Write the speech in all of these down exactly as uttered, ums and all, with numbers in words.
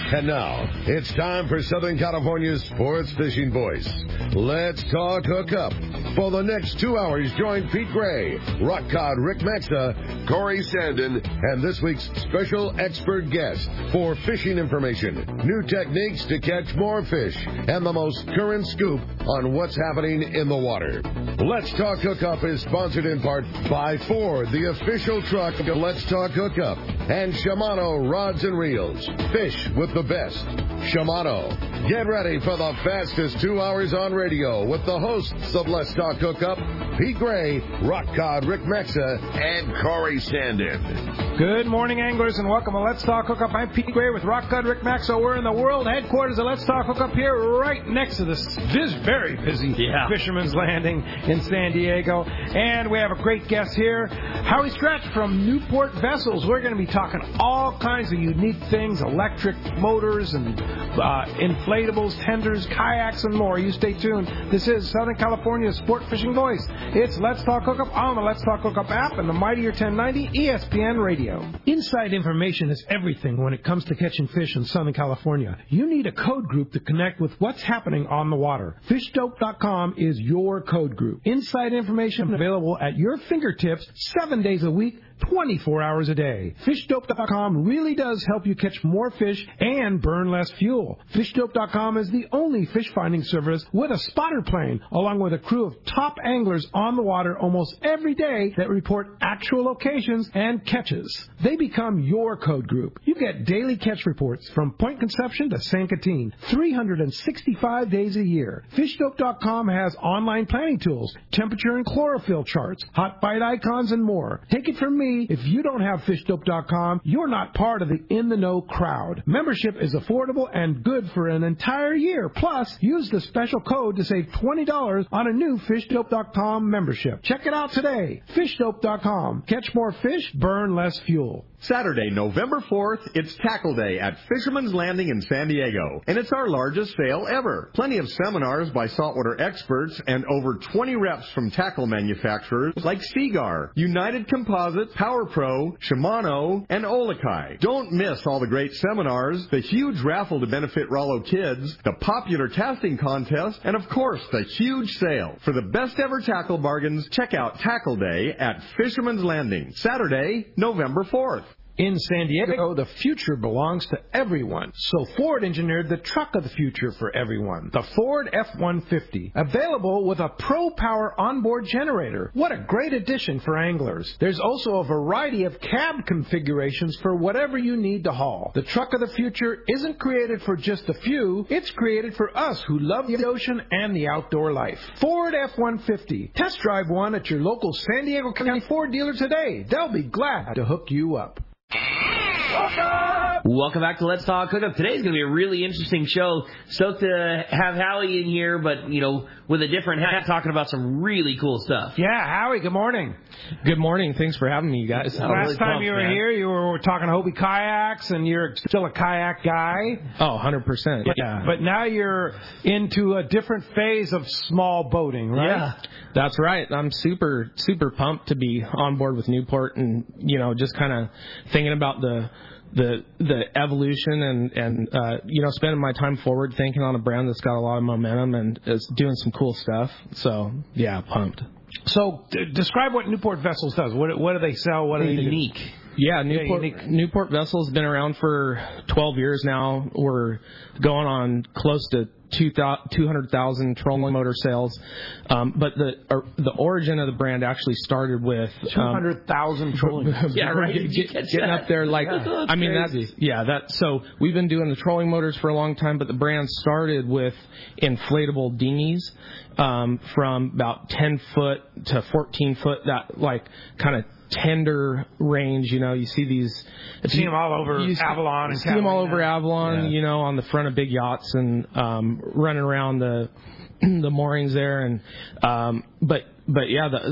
And now, it's time for Southern California's sports fishing voice. Let's talk hookup. For the next two hours, join Pete Gray, Rock Cod Rick Maxa, Corey Sandin, and this week's special expert guest for fishing information, new techniques to catch more fish, and the most current scoop on what's happening in the water. Let's Talk Hookup is sponsored in part by Ford, the official truck of Let's Talk Hookup, and Shimano Rods and Reels. Fish with the best. Shimano. Get ready for the fastest two hours on radio with the hosts of Let's Talk Hookup, Pete Gray, Rock Cod Rick Maxa, and Corey Sandin. Good morning, anglers, and welcome to Let's Talk Hookup. I'm Pete Gray with Rock Cod Rick Maxa. We're in the world headquarters of Let's Talk Hookup here, right next to this, this very busy yeah. Fisherman's Landing in San Diego. And we have a great guest here, Howie Stretch from Newport Vessels. We're going to be talking all kinds of unique things, electric motors and uh, inflatables, tenders, kayaks, and more. You stay tuned. This is Southern California's sport fishing voice. It's Let's Talk Hookup on the Let's Talk Hookup app and the Mightier ten ninety E S P N Radio. Inside information is everything when it comes to catching fish in Southern California. You need a code group to connect with what's happening on the water. fish dope dot com is your code group. Inside information available at your fingertips seven days a week, twenty-four hours a day. fish dope dot com really does help you catch more fish and burn less fuel. fish dope dot com is the only fish finding service with a spotter plane, along with a crew of top anglers on the water almost every day that report actual locations and catches. They become your code group. You get daily catch reports from Point Conception to San Catine, three hundred sixty-five days a year. fish dope dot com has online planning tools, temperature and chlorophyll charts, hot bite icons, and more. Take it from me, if you don't have fish dope dot com, you're not part of the in-the-know crowd. Membership is affordable and good for an entire year. Plus, use the special code to save twenty dollars on a new fish dope dot com membership. Check it out today. fish dope dot com. Catch more fish, burn less fuel. Saturday, November fourth, it's Tackle Day at Fisherman's Landing in San Diego, and it's our largest sale ever. Plenty of seminars by saltwater experts and over twenty reps from tackle manufacturers like Seagar, United Composite, Power Pro, Shimano, and Olakai. Don't miss all the great seminars, the huge raffle to benefit Rollo Kids, the popular casting contest, and of course the huge sale. For the best ever tackle bargains, check out Tackle Day at Fisherman's Landing, Saturday, November fourth. In San Diego, the future belongs to everyone. So Ford engineered the truck of the future for everyone, the Ford F one fifty, available with a Pro Power onboard generator. What a great addition for anglers. There's also a variety of cab configurations for whatever you need to haul. The truck of the future isn't created for just a few. It's created for us who love the ocean and the outdoor life. Ford F one fifty. Test drive one at your local San Diego County Ford dealer today. They'll be glad to hook you up. Welcome back to Let's Talk Hookup. Today's going to be a really interesting show. Stoked to have Howie in here, but, you know, with a different hat, talking about some really cool stuff. Yeah, Howie, good morning. Good morning. Thanks for having me, you guys. Last really time pumped, you were man. here, you were talking Hobie kayaks, and you're still a kayak guy. Oh, one hundred percent. But, yeah. But now you're into a different phase of small boating, right? Yeah, that's right. I'm super, super pumped to be on board with Newport and, you know, just kind of thinking about the the the evolution and, and uh, you know, spending my time forward thinking on a brand that's got a lot of momentum and is doing some cool stuff. So, yeah, pumped. So, d- describe what Newport Vessels does. What what do they sell? What are they unique? Do? Yeah, Newport, yeah, Newport Vessels has been around for twelve years now. We're going on close to two hundred thousand trolling motor sales. Um, but the uh, the origin of the brand actually started with um, two hundred thousand trolling. Yeah, right. Get, getting up there like, yeah, I mean, crazy. that's, yeah, that, so we've been doing the trolling motors for a long time, but the brand started with inflatable dinghies, um, from about ten foot to fourteen foot, that like kind of tender range. You know, you see these. You see them all over you Avalon. You and see them all over now. Avalon. Yeah. You know, on the front of big yachts and um, running around the the moorings there. And um, but but yeah, the, the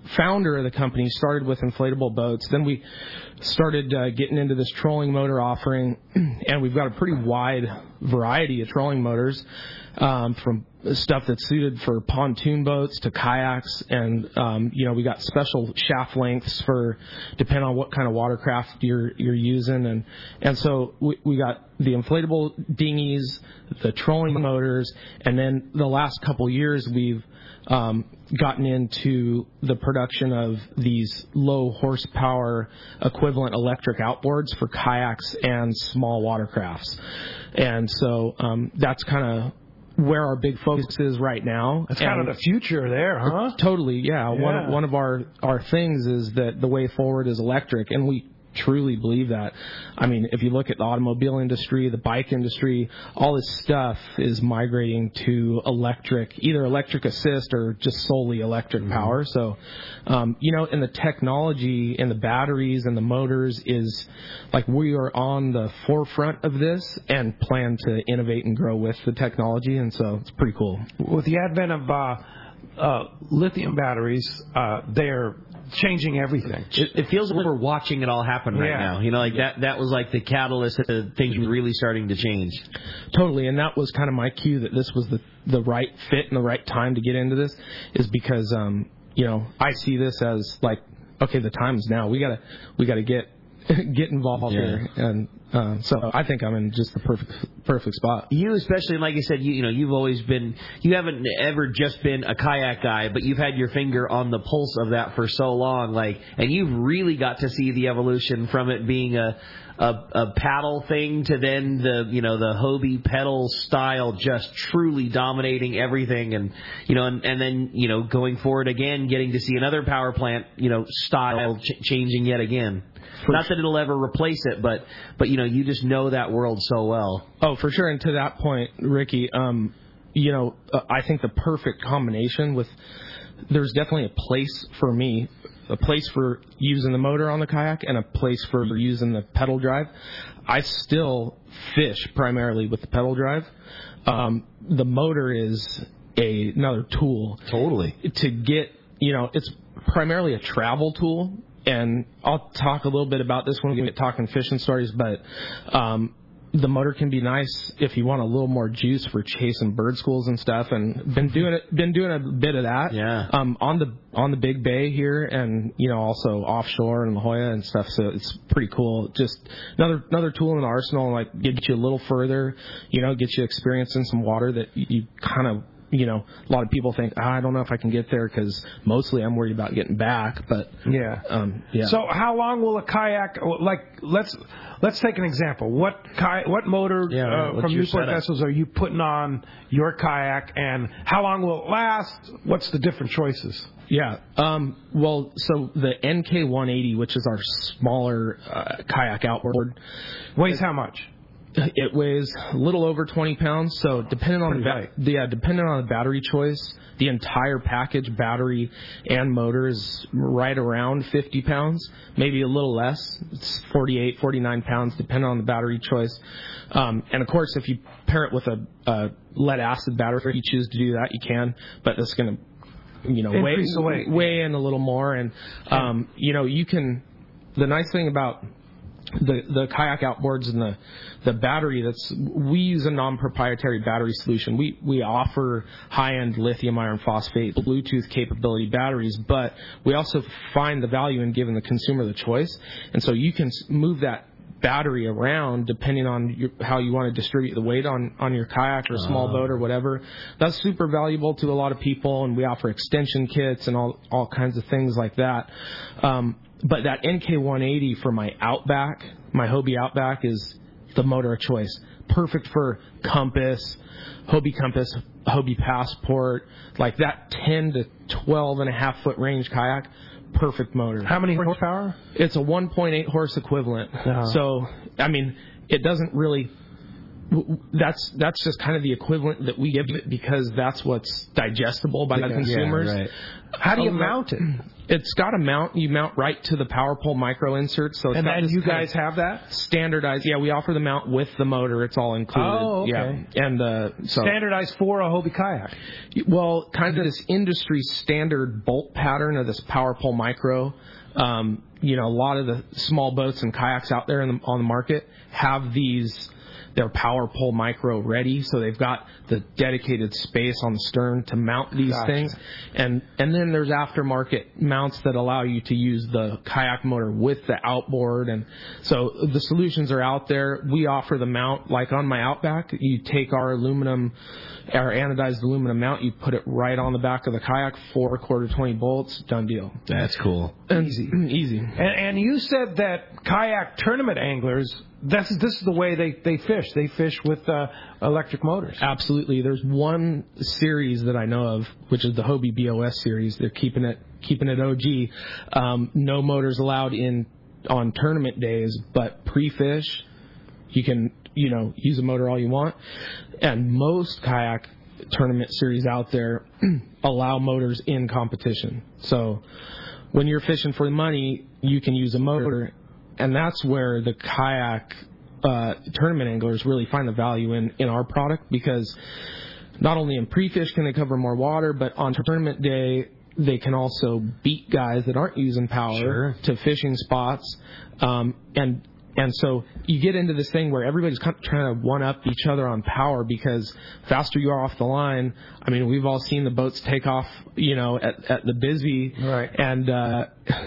founder of the company started with inflatable boats. Then we started uh, getting into this trolling motor offering, and we've got a pretty wide variety of trolling motors, um, from stuff that's suited for pontoon boats to kayaks, and um, you know, we got special shaft lengths for depending on what kind of watercraft you're you're using, and and so we, we got the inflatable dinghies, the trolling motors, and then the last couple years we've um, gotten into the production of these low horsepower equivalent electric outboards for kayaks and small watercrafts, and so um, that's kind of where our big focus is right now. That's kind of the future there, huh? Totally, yeah. yeah. One of, one of our, our things is that the way forward is electric, and we truly believe that. I mean, if you look at the automobile industry, the bike industry, all this stuff is migrating to electric, either electric assist or just solely electric mm-hmm. power. So, um, you know, and the technology and the batteries and the motors is like we are on the forefront of this and plan to innovate and grow with the technology. And so it's pretty cool. With the advent of uh, uh, lithium batteries, uh, they're changing everything. It, it feels like we're watching it all happen right yeah. now. You know, like that that was like the catalyst to things really starting to change. Totally, and that was kind of my cue that this was the the right fit and the right time to get into this, is because um, you know, I see this as like, okay, the time is now. We gotta we gotta get get involved yeah. here, and uh, so I think I'm in just the perfect perfect spot. You especially, like I said, you you know, you've always been, you haven't ever just been a kayak guy, but you've had your finger on the pulse of that for so long, like, and you've really got to see the evolution from it being a a, a paddle thing to then the, you know, the Hobie pedal style just truly dominating everything, and you know, and, and then, you know, going forward again, getting to see another power plant, you know, style ch- changing yet again. For Not that it'll ever replace it, but but you know, you just know that world so well. Oh, for sure. And to that point, Ricky, um, you know, uh, I think the perfect combination with, there's definitely a place for me, a place for using the motor on the kayak and a place for using the pedal drive. I still fish primarily with the pedal drive. Um, the motor is a, another tool. Totally. To get, you know, it's primarily a travel tool. And I'll talk a little bit about this when we get talking fishing stories, but um, the motor can be nice if you want a little more juice for chasing bird schools and stuff. And been doing it, been doing a bit of that. Yeah. Um, on the on the Big Bay here, and you know, also offshore in La Jolla and stuff. So it's pretty cool. Just another another tool in the arsenal, like get you a little further. You know, get you experience in some water that you, you kind of. You know, a lot of people think, oh, I don't know if I can get there because mostly I'm worried about getting back. But yeah, um, yeah. So how long will a kayak? Like, let's let's take an example. What ki- what motor yeah, uh, from Newport Vessels are you putting on your kayak, and how long will it last? What's the different choices? Yeah. Um, well, so the N K one eighty, which is our smaller uh, kayak outboard, weighs how much? It weighs a little over twenty pounds. So depending on the, ba- the yeah, depending on the battery choice, the entire package, battery and motor, is right around fifty pounds, maybe a little less. It's forty-eight, forty-nine pounds, depending on the battery choice. Um, and of course, if you pair it with a, a lead acid battery, if you choose to do that, you can. But that's going to, you know, weigh, weigh in a little more. And um, you know, you can. The nice thing about the the kayak outboards and the the battery, that's we use a non-proprietary battery solution. We we offer high-end lithium iron phosphate Bluetooth capability batteries, but we also find the value in giving the consumer the choice, and so you can move that battery around depending on your, how you want to distribute the weight on, on your kayak or small uh. boat or whatever. That's super valuable to a lot of people, and we offer extension kits and all all kinds of things like that. Um, but that N K one eighty for my Outback, my Hobie Outback, is the motor of choice. Perfect for Compass, Hobie Compass, Hobie Passport, like that ten to twelve and a half foot range kayak. Perfect motor. How many horsepower? It's a one point eight horse equivalent. Uh-huh. So, I mean, it doesn't really that's that's just kind of the equivalent that we give it because that's what's digestible by the Yeah, consumers. right. How do you mount it? It's got a mount. You mount right to the power pole micro insert. So it's And got then this you kind guys of have that? standardized. Yeah, we offer the mount with the motor. It's all included. Oh, okay. Yeah, and uh, so Standardized for a Hobie kayak. well, kind of this industry standard bolt pattern of this power pole micro. Um, you know, a lot of the small boats and kayaks out there in the, on the market have these. They're power pole micro ready, so they've got the dedicated space on the stern to mount these Gotcha. things. And and then there's aftermarket mounts that allow you to use the kayak motor with the outboard. And so the solutions are out there. We offer the mount, like on my Outback, you take our aluminum, our anodized aluminum mount, you put it right on the back of the kayak, four quarter twenty bolts, done deal. That's cool. Easy. Easy. And, and you said that kayak tournament anglers, this is, this is the way they, they fish. They fish with uh, electric motors. Absolutely. There's one series that I know of, which is the Hobie B O S series. They're keeping it keeping it O G. Um, no motors allowed in on tournament days, but pre-fish, you can you know use a motor all you want. And most kayak tournament series out there allow motors in competition. So when you're fishing for the money, you can use a motor. And that's where the kayak uh, tournament anglers really find the value in, in our product because not only in pre-fish can they cover more water, but on tournament day they can also beat guys that aren't using power Sure. to fishing spots. Um, and and so you get into this thing where everybody's kind of trying to one-up each other on power because faster you are off the line. I mean, we've all seen the boats take off, you know, at, at the Bisbee. Right. And, uh,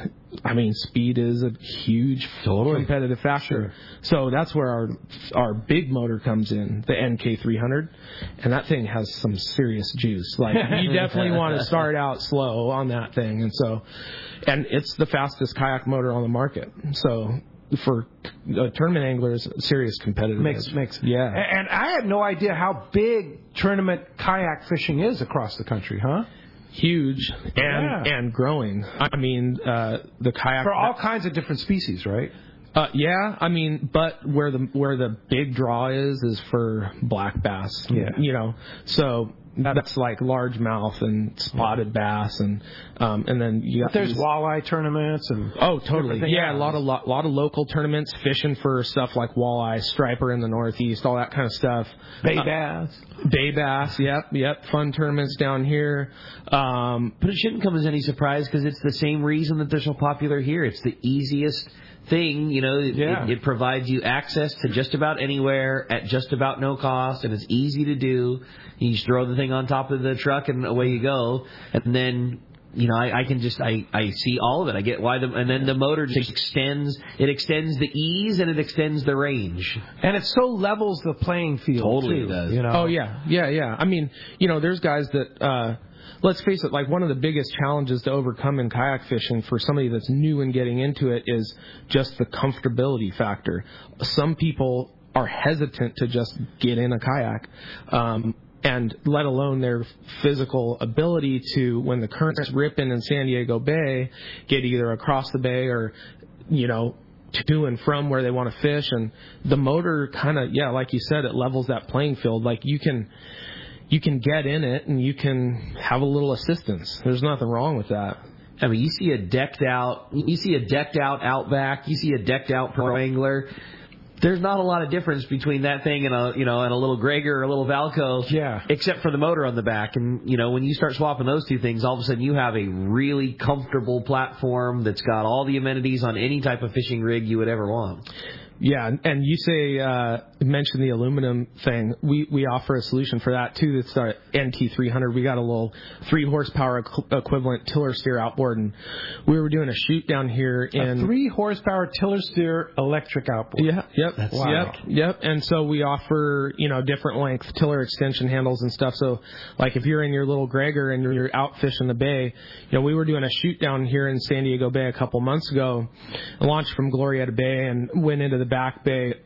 I mean, speed is a huge Totally. competitive factor. So that's where our our big motor comes in, the N K three hundred, and that thing has some serious juice. Like you definitely want to start out slow on that thing, and so, and it's the fastest kayak motor on the market. So for uh, tournament anglers, serious competitive. Makes edge. makes yeah. And, and I had no idea how big tournament kayak fishing is across the country, huh? Huge and Yeah. and growing. I mean, uh, the kayak For all kinds of different species, right? Uh, yeah, I mean, but where the where the big draw is is for black bass. Yeah. You know, so that's like largemouth and spotted bass, and um, and then you got But there's these- walleye tournaments and Oh, totally. different things. Yeah, a lot of lot, lot of local tournaments, fishing for stuff like walleye, striper in the Northeast, all that kind of stuff. bay Uh, bass. Bay bass, yep, yep. Fun tournaments down here. Um, But it shouldn't come as any surprise because it's the same reason that they're so popular here. It's the easiest thing, you know. It, Yeah. it, it provides you access to just about anywhere at just about no cost, and it's easy to do. You just throw the thing on top of the truck, and away you go. And then, you know, I, I can just I, I see all of it. I get why the and then the motor just extends. It extends the ease and it extends the range. And it so levels the playing field. Totally too, does. You know? Oh yeah, yeah, yeah. I mean, you know, there's guys that. Uh, let's face it. Like one of the biggest challenges to overcome in kayak fishing for somebody that's new and getting into it is just the comfortability factor. Some people are hesitant to just get in a kayak. Um, and let alone their physical ability to, when the current's ripping in San Diego Bay, get either across the bay or, you know, to and from where they want to fish. And the motor kind of, yeah, like you said, it levels that playing field. Like you can, you can get in it and you can have a little assistance. There's nothing wrong with that. I mean, you see a decked out, you see a decked out Outback, you see a decked out Pro Angler. There's not a lot of difference between that thing and a, you know, and a little Gregor or a little Valco. Yeah. Except for the motor on the back. And, you know, when you start swapping those two things, all of a sudden you have a really comfortable platform that's got all the amenities on any type of fishing rig you would ever want. Yeah, and you say uh, mention the aluminum thing. We we offer a solution for that too. It's our N T three hundred. We got a little three horsepower equ- equivalent tiller steer outboard, and we were doing a shoot down here in A three horsepower tiller steer electric outboard. Yeah, yep, That's yep, wow. yep. And so we offer, you know, different length tiller extension handles and stuff. So, like if you're in your little Gregor and you're out fishing the bay, you know, we were doing a shoot down here in San Diego Bay a couple months ago, launched from Glorieta Bay and went into the back bay.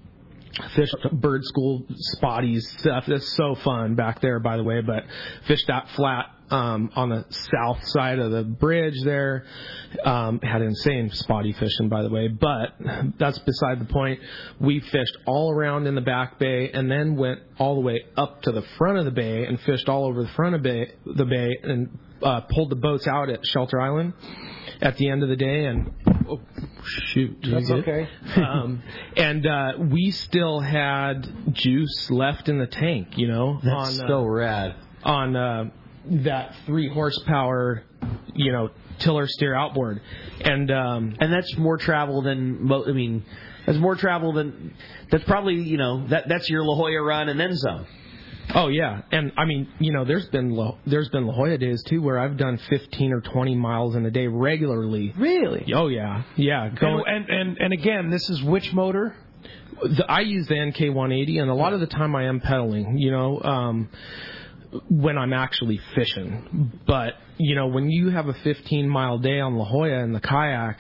Fished bird school spotties stuff. That's so fun back there, by the way. But fished that flat um, on the south side of the bridge there. Um, had insane spotty fishing, by the way, but that's beside the point. We fished all around in the back bay and then went all the way up to the front of the bay and fished all over the front of bay, the bay and uh, pulled the boats out at Shelter Island at the end of the day. And oh, shoot, that's okay. um, and uh, we still had juice left in the tank, you know. That's on, so uh, rad. On uh, that three horsepower, you know, tiller steer outboard, and um, and that's more travel than mo- I mean, that's more travel than that's probably you know that that's your La Jolla run and then some. Oh yeah, and I mean, you know, there's been La, there's been La Jolla days too where I've done fifteen or twenty miles in a day regularly. Really? Oh yeah, yeah. Going, and, and and and again, this is which motor? The, I use the N K one eighty, and a lot of the time I am pedaling. You know. Um, when I'm actually fishing. But, you know, when you have a fifteen mile day on La Jolla in the kayak,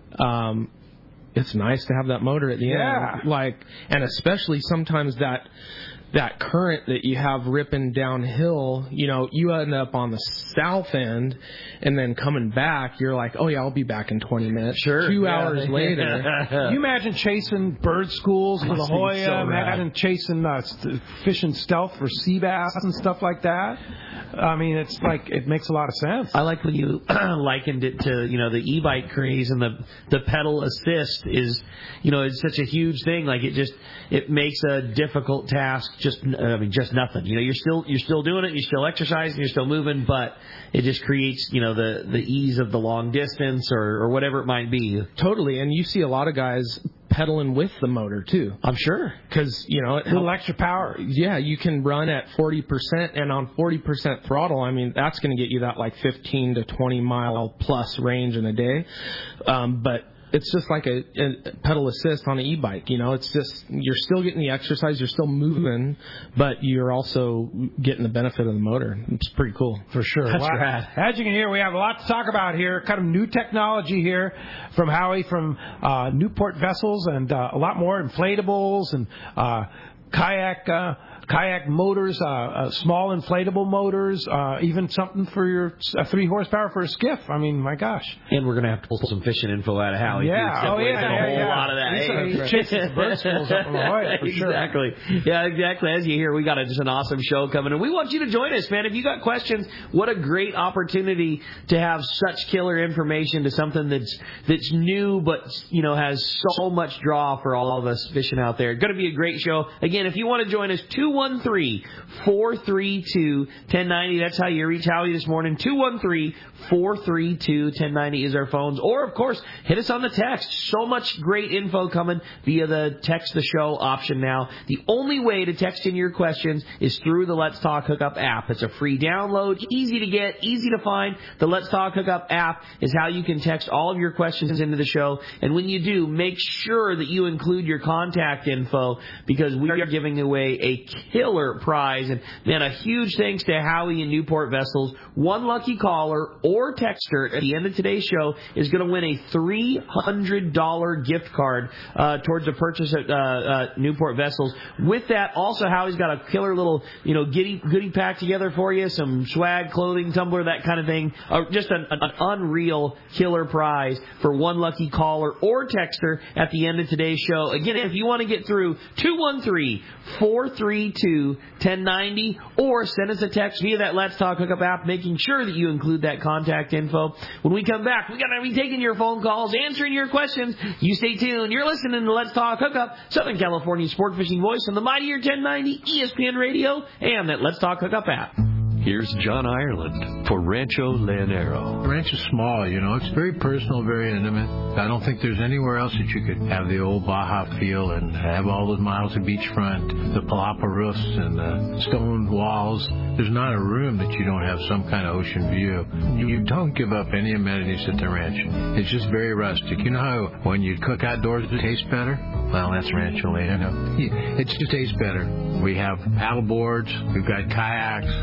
um, it's nice to have that motor at the yeah. end. Like, and especially sometimes that that current that you have ripping downhill, you know, you end up on the south end, and then coming back, you're like, oh, yeah, I'll be back in twenty minutes. Sure. Two yeah. hours later. Can you imagine chasing bird schools in La Jolla, so imagine chasing uh, st- fishing stealth for sea bass and stuff like that? I mean, it's like, it makes a lot of sense. I like when you likened it to, you know, the e-bike craze and the the pedal assist is, you know, it's such a huge thing. Like, it just, it makes a difficult task just, I mean, just nothing. You know, you're still, you're still doing it, you're still exercising, you're still moving, but it just creates, you know, the, the ease of the long distance or, or whatever it might be. Totally. And you see a lot of guys pedaling with the motor too. I'm sure. Because, you know, it a little extra power. Yeah, you can run at forty percent, and on forty percent throttle, I mean, that's going to get you that like fifteen to twenty mile plus range in a day. Um, but it's just like a, a pedal assist on an e-bike. You know, it's just, you're still getting the exercise, you're still moving, but you're also getting the benefit of the motor. It's pretty cool. For sure. That's well, rad. As you can hear, we have a lot to talk about here. Kind of new technology here from Howie from uh, Newport Vessels, and uh, a lot more inflatables and uh, kayak uh, kayak motors, uh, uh, small inflatable motors, uh, even something for your uh, three horsepower for a skiff. I mean, my gosh. And we're going to have to pull some fishing info out of Howie. Yeah, oh, yeah, a yeah, whole yeah. lot of that. He's, he's chasing some bird schools up in La Jolla, for sure. Exactly. Yeah, exactly. As you hear, we got a, just an awesome show coming, and we want you to join us, man. If you got questions, what a great opportunity to have such killer information to something that's that's new, but you know has so much draw for all of us fishing out there. Going to be a great show. Again, if you want to join us, two one three, four three two, one oh nine oh. That's how you reach Howie this morning. two one three, four three two, one oh nine oh is our phones. Or, of course, hit us on the text. So much great info coming via the text the show option now. The only way to text in your questions is through the Let's Talk Hookup app. It's a free download, easy to get, easy to find. The Let's Talk Hookup app is how you can text all of your questions into the show. And when you do, make sure that you include your contact info, because we are giving away a killer prize. And, man, a huge thanks to Howie and Newport Vessels. One lucky caller or texter at the end of today's show is going to win a three hundred dollars gift card uh, towards a purchase at uh, uh, Newport Vessels. With that, also, Howie's got a killer little, you know, goodie, goodie pack together for you, some swag, clothing, tumbler, that kind of thing. Uh, just an, an unreal killer prize for one lucky caller or texter at the end of today's show. Again, if you want to get through, two one three, four three two, one oh nine oh, or send us a text via that Let's Talk Hookup app, making sure that you include that contact info. When we come back, we're going to be taking your phone calls, answering your questions. You stay tuned. You're listening to Let's Talk Hookup, Southern California's sport fishing voice on the mightier ten ninety E S P N Radio and that Let's Talk Hookup app. Here's John Ireland for Rancho Leonero. The ranch is small, you know. It's very personal, very intimate. I don't think there's anywhere else that you could have the old Baja feel and have all those miles of beachfront, the palapa roofs and the stone walls. There's not a room that you don't have some kind of ocean view. You don't give up any amenities at the ranch. It's just very rustic. You know how when you cook outdoors it tastes better? Well, that's Rancho Leonero. It just tastes better. We have paddle boards. We've got kayaks. We've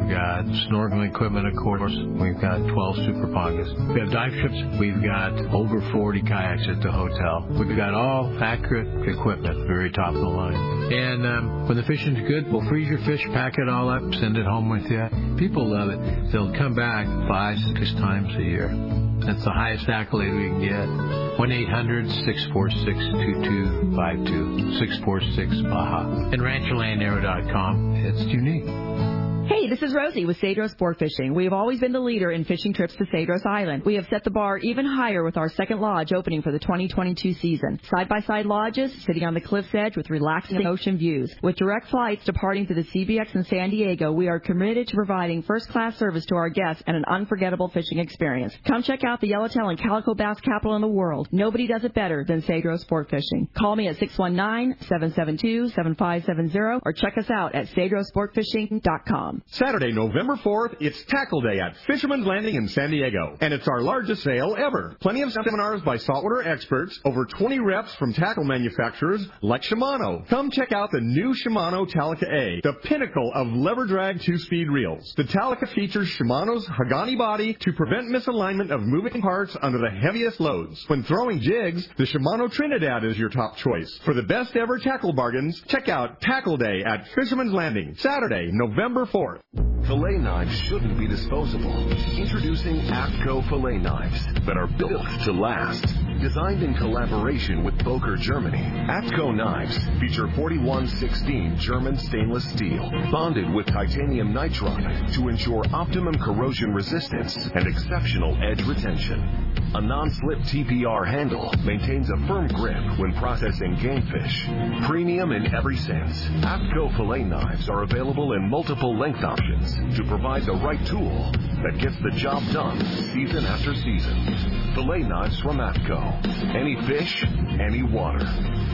We've got snorkeling equipment, of course. We've got twelve Super Pongas. We have dive trips. We've got over forty kayaks at the hotel. We've got all accurate equipment, very top of the line. And um, when the fishing's good, we'll freeze your fish, pack it all up, send it home with you. People love it. They'll come back five, six times a year. That's the highest accolade we can get. one eight hundred, six four six, two two five two, six four six Baja. And Rancho Llanero dot com. It's unique. Hey, this is Rosie with Cedros Sport Fishing. We have always been the leader in fishing trips to Cedros Island. We have set the bar even higher with our second lodge opening for the twenty twenty-two season. Side-by-side lodges sitting on the cliff's edge with relaxing ocean views. With direct flights departing to the C B X in San Diego, we are committed to providing first-class service to our guests and an unforgettable fishing experience. Come check out the Yellowtail and Calico Bass capital in the world. Nobody does it better than Cedros Sport Fishing. Call me at six one nine, seven seven two, seven five seven zero or check us out at cedros sport fishing dot com. Saturday, November fourth, it's Tackle Day at Fisherman's Landing in San Diego, and it's our largest sale ever. Plenty of seminars by saltwater experts, over twenty reps from tackle manufacturers like Shimano. Come check out the new Shimano Talica A, the pinnacle of lever drag two-speed reels. The Talica features Shimano's Hagani body to prevent misalignment of moving parts under the heaviest loads. When throwing jigs, the Shimano Trinidad is your top choice. For the best ever tackle bargains, check out Tackle Day at Fisherman's Landing, Saturday, November fourth. Fillet knives shouldn't be disposable. Introducing APCO fillet knives that are built to last. Designed in collaboration with Boker, Germany, APCO knives feature forty-one sixteen German stainless steel, bonded with titanium nitride to ensure optimum corrosion resistance and exceptional edge retention. A non-slip T P R handle maintains a firm grip when processing game fish. Premium in every sense, APCO fillet knives are available in multiple length options to provide the right tool that gets the job done season after season. Fillet knives from APCO. Any fish, any water.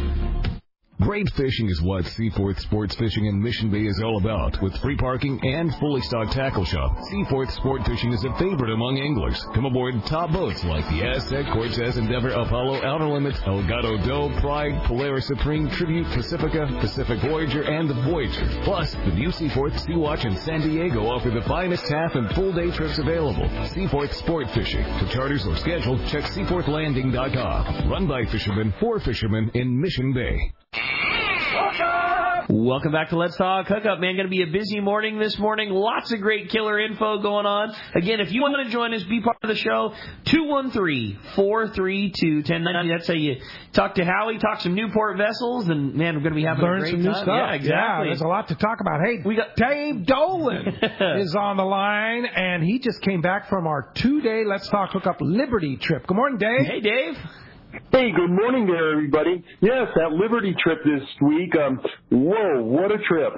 Great fishing is what Seaforth Sports Fishing in Mission Bay is all about. With free parking and fully stocked tackle shop, Seaforth Sport Fishing is a favorite among anglers. Come aboard top boats like the Aztec, Cortez, Endeavor, Apollo, Outer Limits, Elgato Doe, Pride, Polaris Supreme, Tribute, Pacifica, Pacific Voyager, and the Voyager. Plus, the new Seaforth Sea Watch in San Diego offer the finest half and full day trips available. Seaforth Sport Fishing. For charters or schedule, check seaforth landing dot com. Run by fishermen for fishermen in Mission Bay. Welcome back to Let's Talk Hookup, man. Going to be a busy morning this morning. Lots of great killer info going on. Again, if you want to join us, be part of the show, two one three, four three two, one zero nine zero. That's how you talk to Howie, talk some Newport vessels, and, man, we're going to be having Learn a great some time. new stuff. Yeah, exactly. Yeah, there's a lot to talk about. Hey, we got Dave Dolan is on the line, and he just came back from our two-day Let's Talk Hookup Liberty trip. Good morning, Dave. Hey, Dave. Hey, good morning there, everybody. Yes, that Liberty trip this week. Um, whoa, what a trip!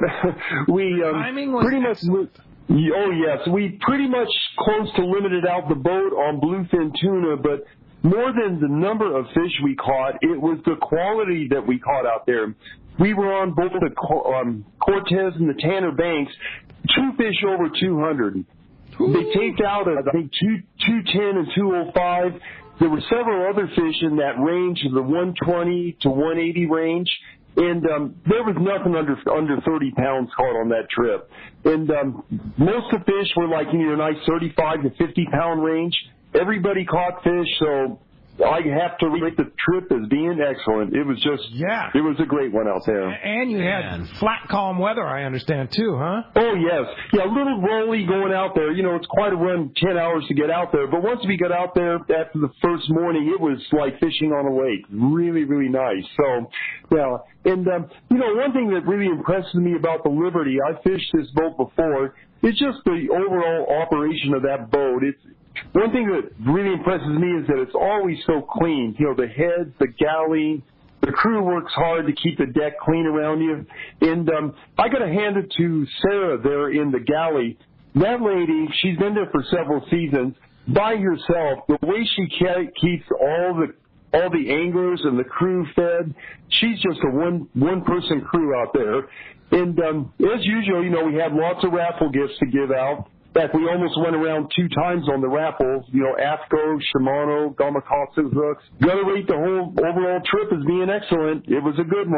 we um, Timing was pretty excellent. much. Oh yes, we pretty much close to limited out the boat on bluefin tuna, but more than the number of fish we caught, it was the quality that we caught out there. We were on both the um, Cortez and the Tanner Banks, two fish over two hundred. Ooh. They taped out at, I think, two ten and two oh five. There were several other fish in that range, of the one twenty to one eighty range, and um, there was nothing under under thirty pounds caught on that trip. And um, most of the fish were like in your nice thirty-five to fifty pound range. Everybody caught fish, so I have to rate the trip as being excellent. It was just, yeah, it was a great one out there. And you had Man. flat, calm weather, I understand, too, huh? Oh, yes. Yeah, a little rolly going out there. You know, it's quite a run, ten hours to get out there. But once we got out there after the first morning, it was like fishing on a lake. Really, really nice. So, yeah. And, um, you know, one thing that really impresses me about the Liberty, I fished this boat before, it's just the overall operation of that boat. It's One thing that really impresses me is that it's always so clean. You know, the heads, the galley, the crew works hard to keep the deck clean around you. And um, I got to hand it to Sarah there in the galley. That lady, she's been there for several seasons by herself. The way she keeps all the all the anglers and the crew fed, she's just a one one person crew out there. And um, as usual, you know, we had lots of raffle gifts to give out. In fact, we almost went around two times on the raffles. You know, AFCO, Shimano, Gamakatsu hooks. Got to rate the whole overall trip as being excellent. It was a good one.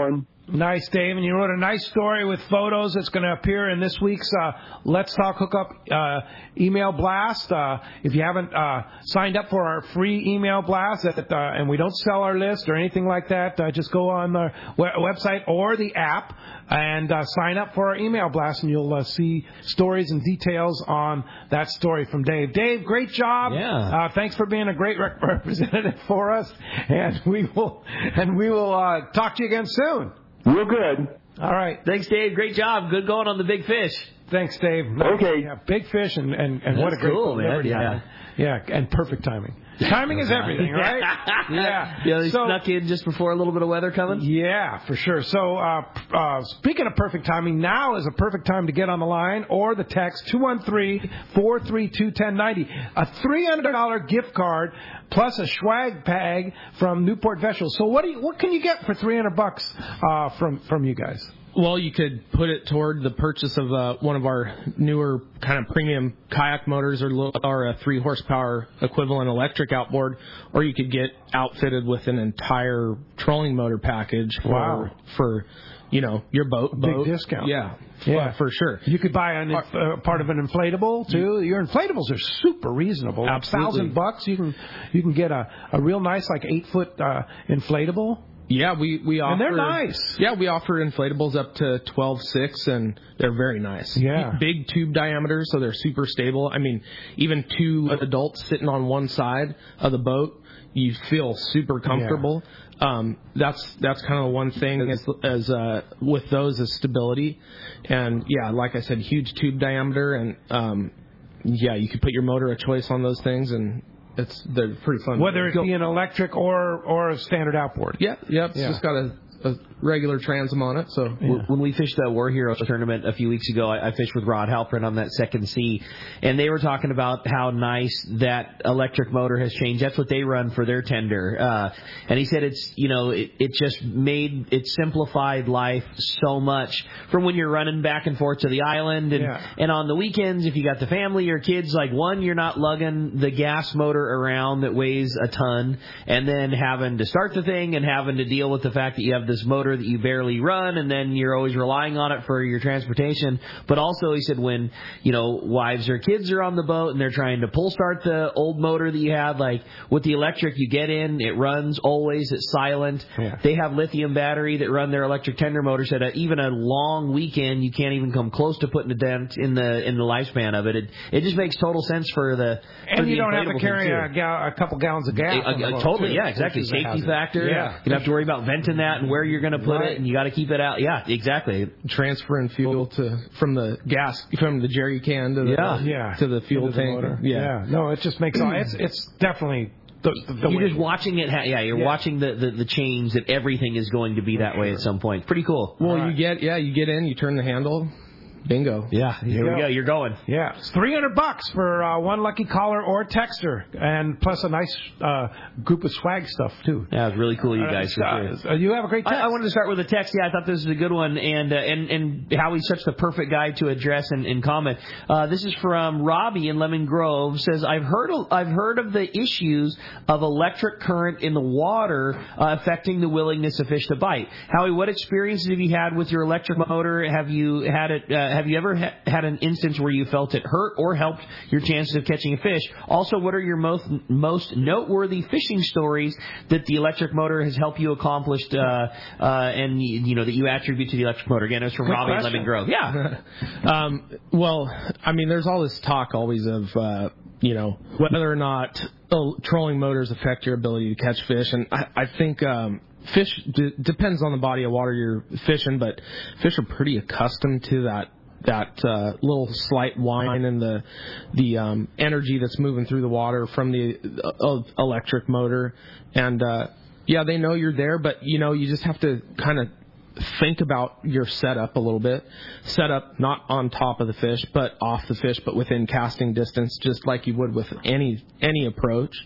Nice, Dave. And you wrote a nice story with photos that's going to appear in this week's uh, Let's Talk Hookup uh, email blast. Uh, if you haven't uh, signed up for our free email blast, that, uh, and we don't sell our list or anything like that, uh, just go on the we- website or the app and uh, sign up for our email blast, and you'll uh, see stories and details on that story from Dave. Dave, great job. Yeah. Uh, thanks for being a great rep- representative for us, and we will and we will uh, talk to you again soon. Real good. All right. Thanks, Dave. Great job. Good going on the big fish. Thanks, Dave. Okay. Yeah, big fish and, and, and what a That's great cool, man. delivery Yeah. time. Yeah, and perfect timing. Timing is everything, right? Yeah. Yeah, they So- snuck in just before a little bit of weather coming? Yeah, for sure. So, uh, uh, speaking of perfect timing, now is a perfect time to get on the line or the text two one three, four three two, one oh nine oh. A three hundred dollars gift card plus a swag bag from Newport Vegetables. So, what do you, what can you get for three hundred bucks uh, from from you guys? Well, you could put it toward the purchase of uh, one of our newer kind of premium kayak motors or, lo- or a three horsepower equivalent electric outboard, or you could get outfitted with an entire trolling motor package for, Wow. for you know, your boat. Big boat. discount. Yeah, Yeah. well, for sure. You could buy an, uh, part of an inflatable too. Your inflatables are super reasonable. Absolutely. A thousand bucks, you can you can get a, a real nice like eight foot uh, inflatable. Yeah, we, we offer... And they're nice. Yeah, we offer inflatables up to twelve six, and they're very nice. Yeah. Big tube diameters, so they're super stable. I mean, even two adults sitting on one side of the boat, you feel super comfortable. Um, that's that's kind of the one thing as, as uh, with those is stability. And, yeah, like I said, huge tube diameter, and, um, yeah, you could put your motor of choice on those things, and... It's they're pretty fun. Whether it be an electric or or a standard outboard. Yeah, yeah. It's Yeah. just got a, a regular transom on it. So Yeah. When we fished the War Heroes tournament a few weeks ago, I, I fished with Rod Halprin on that second C, and they were talking about how nice that electric motor has changed. That's what they run for their tender. Uh, and he said it's, you know, it, it just made, it simplified life so much from when you're running back and forth to the island. And, Yeah. and on the weekends, if you got the family or kids, like one, you're not lugging the gas motor around that weighs a ton, and then having to start the thing and having to deal with the fact that you have this motor that you barely run, and then you're always relying on it for your transportation. But also, he said, when, you know, wives or kids are on the boat and they're trying to pull start the old motor that you had, like with the electric, you get in, it runs always, it's silent. Yeah. They have lithium battery that run their electric tender motor, so that even a long weekend, you can't even come close to putting a dent in the in the lifespan of it. It, it just makes total sense for the for And the you don't have to inflatable carry thing, a, too. gal- a couple gallons of gas. Uh, on the uh, boat, totally, too, yeah, exactly. which is a Safety hazard. factor. Yeah. You don't have to worry about venting that and where you're going to put Right. it, and you got to keep it out. Yeah, exactly. transferring fuel to from the gas from the jerry can to the Yeah. Yeah. to the fuel Into the tank. motor. Yeah. No, it just makes all, it's it's definitely the, the, the You're way- just watching it. Ha- yeah, you're Yeah. watching the, the the change that everything is going to be that way at some point. Pretty cool. Well, Right. you get yeah, you get in, you turn the handle, bingo. Yeah, here go. we go. You're going. Yeah, it's three hundred bucks for uh, one lucky caller or texter, and plus a nice uh, group of swag stuff too. Yeah, it was really cool, you guys. For Uh, sure. uh, you have a great I, text. I wanted to start with a text. Yeah, I thought this was a good one, and uh, and and Howie's such the perfect guy to address and, and comment. Uh, this is from Robbie in Lemon Grove. Says I've heard I've heard of the issues of electric current in the water uh, affecting the willingness of fish to bite. Howie, what experiences have you had with your electric motor? Have you had it? Uh, have you ever ha- had an instance where you felt it hurt or helped your chances of catching a fish? Also, what are your most most noteworthy fishing stories that the electric motor has helped you accomplish, uh, uh, and you know that you attribute to the electric motor? Again, it's from Good Robbie in question. Lemon Grove. Yeah, um, well, I mean, there's all this talk always of, uh, you know, whether or not uh, trolling motors affect your ability to catch fish. And I, I think um, fish d- depends on the body of water you're fishing, but fish are pretty accustomed to that that uh, little slight whine and the the um, energy that's moving through the water from the uh, electric motor. And, uh, yeah, they know you're there, but, you know, you just have to kind of think about your setup a little bit. Setup not on top of the fish, but off the fish, but within casting distance, just like you would with any any approach.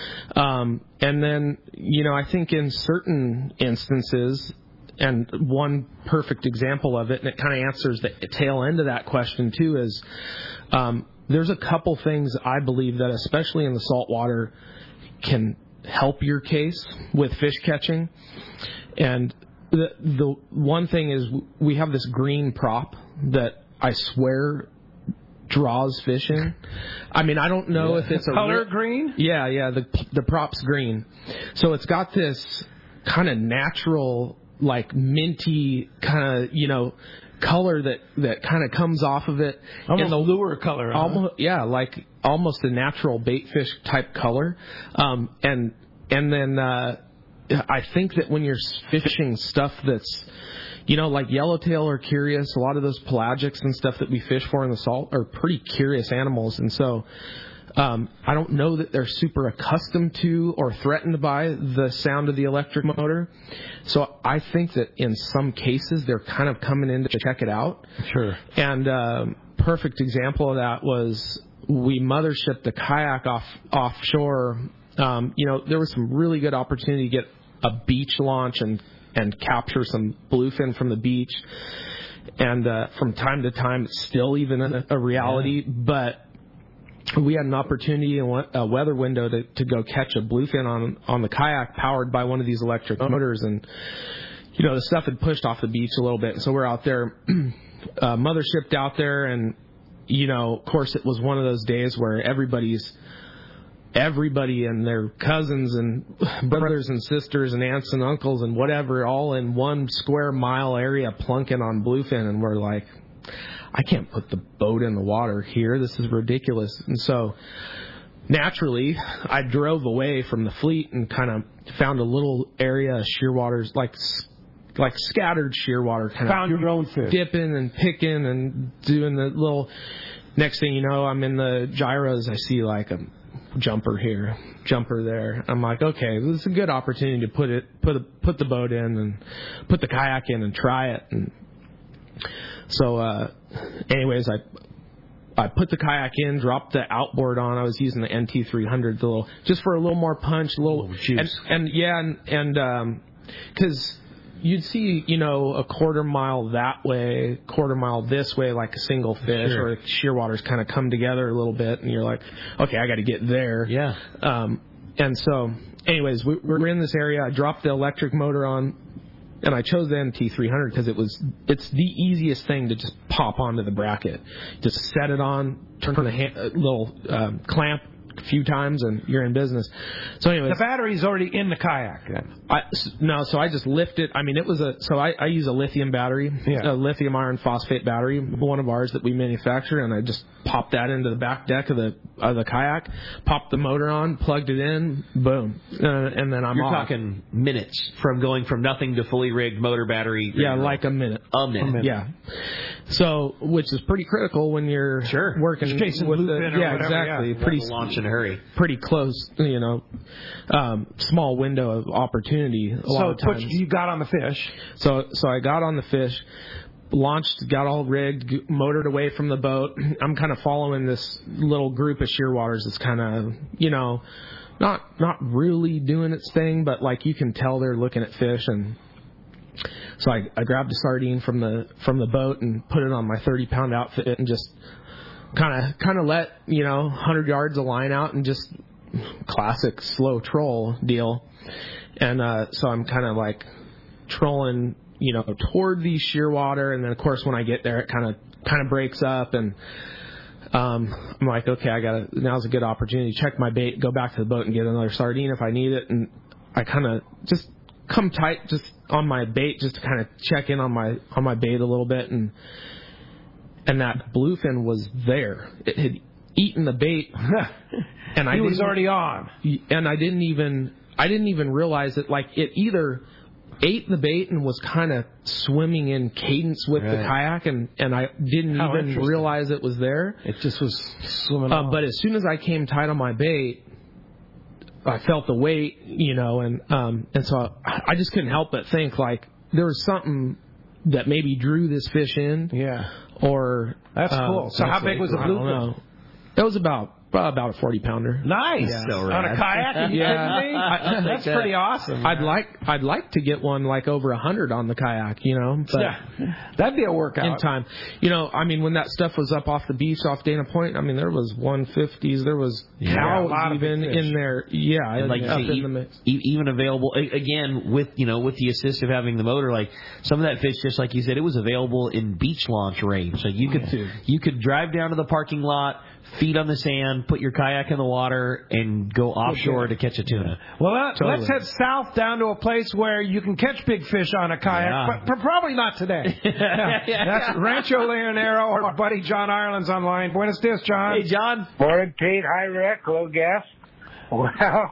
Um, and then, you know, I think in certain instances, and one perfect example of it, and it kind of answers the tail end of that question too, is um, there's a couple things I believe that, especially in the saltwater, can help your case with fish catching. And the the one thing is we have this green prop that I swear draws fish in. I mean, I don't know yeah. if it's a color real, green. Yeah, yeah. The the prop's green, so it's got this kind of natural, like minty kind of you know color that that kind of comes off of it. Almost in the lure color. Huh? Almost, yeah, like almost a natural bait fish type color, um, and and then. Uh, I think that when you're fishing stuff that's, you know, like yellowtail or curious, a lot of those pelagics and stuff that we fish for in the salt are pretty curious animals. And so um, I don't know that they're super accustomed to or threatened by the sound of the electric motor. So I think that in some cases they're kind of coming in to check it out. Sure. And um, perfect example of that was we mothershipped a kayak off offshore. Um, you know, there was some really good opportunity to get a beach launch and, and capture some bluefin from the beach. And uh, from time to time, it's still even a, a reality. Yeah. But we had an opportunity and a weather window to, to go catch a bluefin on on the kayak powered by one of these electric motors. And, you know, the stuff had pushed off the beach a little bit. And so we're out there, uh, mothershipped out there. And, you know, of course, it was one of those days where everybody's everybody and their cousins and brothers and sisters and aunts and uncles and whatever all in one square mile area plunking on bluefin, and we're like, I can't put the boat in the water here. This is ridiculous. And so naturally I drove away from the fleet and kind of found a little area of shearwaters, like like scattered shearwater, kind found of your own fish, dipping and picking and doing the little. Next thing you know, I'm in the gyros. I see like a jumper here, jumper there. I'm like, okay, this is a good opportunity to put it, put a, put the boat in and put the kayak in and try it. And so, uh, anyways, I I put the kayak in, dropped the outboard on. I was using the N T three hundred, the little, just for a little more punch, a little, oh, and, and yeah, and and um, because. You'd see, you know, a quarter mile that way, quarter mile this way, like a single fish, sure. or shearwaters kind of come together a little bit, and you're like, okay, I got to get there. Yeah. Um, and so, anyways, we, we're in this area. I dropped the electric motor on, and I chose the N T three hundred because it was, it's the easiest thing to just pop onto the bracket. Just set it on, turn the hand, little um, clamp a few times, and you're in business. So anyways, the battery's already in the kayak then. I, no, so I just lifted. I mean, it was a so I, I use a lithium battery, yeah. a lithium iron phosphate battery, one of ours that we manufacture, and I just popped that into the back deck of the of the kayak, popped the motor on, plugged it in, boom, uh, and then I'm You're off. talking minutes from going from nothing to fully rigged motor battery. Yeah, like a minute. A minute. A minute. Yeah. So, which is pretty critical when you're sure. working Chasing with the or yeah, whatever, exactly. Yeah. Pretty launch in a hurry. Pretty close, you know, um, small window of opportunity. A so lot of times. Put, you got on the fish. So, so I got on the fish, launched, got all rigged, motored away from the boat. I'm kind of following this little group of shearwaters that's kind of, you know, not not really doing its thing, but like you can tell they're looking at fish. And so I, I grabbed a sardine from the from the boat and put it on my thirty pound outfit and just kind of kind of let, you know, one hundred yards of line out and just classic slow troll deal. And uh, so I'm kind of like trolling, you know, toward the shearwater, and then of course when I get there, it kind of kind of breaks up, and um, I'm like, okay, I gotta now's a good opportunity to check my bait, go back to the boat and get another sardine if I need it, and I kind of just come tight just on my bait just to kind of check in on my on my bait a little bit, and and that bluefin was there. It had eaten the bait, and I he was already on, and I didn't even I didn't even realize it. Like it either ate the bait and was kind of swimming in cadence with right. the kayak, and, and I didn't How even realize it was there. It just was swimming uh, but as soon as I came tight on my bait, I felt the weight, you know, and um, and so I, I just couldn't help but think, like, there was something that maybe drew this fish in. Yeah. Or... That's uh, cool. So how big was the bluefin? It was about about a forty pounder. Nice. Yeah. So On rad. a kayak? Are you Yeah. kidding me? I- That's that. pretty awesome. I'd like I'd like to get one like over a hundred on the kayak, you know. But Yeah. That'd be a workout. in time, you know, I mean, when that stuff was up off the beach off Dana Point, I mean, there was one fifties, there was Yeah, cows a lot of even big fish. in there. Yeah, And like up you say, in e- the mix. e- even available a- again with you know with the assist of having the motor, like some of that fish, just like you said, it was available in beach launch range. So you could Dude. you could drive down to the parking lot, feet on the sand, put your kayak in the water, and go offshore to catch a tuna. Well, let, Totally. let's head south down to a place where you can catch big fish on a kayak, Yeah. but, but probably not today. Yeah, That's Rancho Leonero. Our buddy John Ireland's online. Buenos dias, John. Hey, John. Morning, Pete. Hi, Rick. Hello, guest. Well,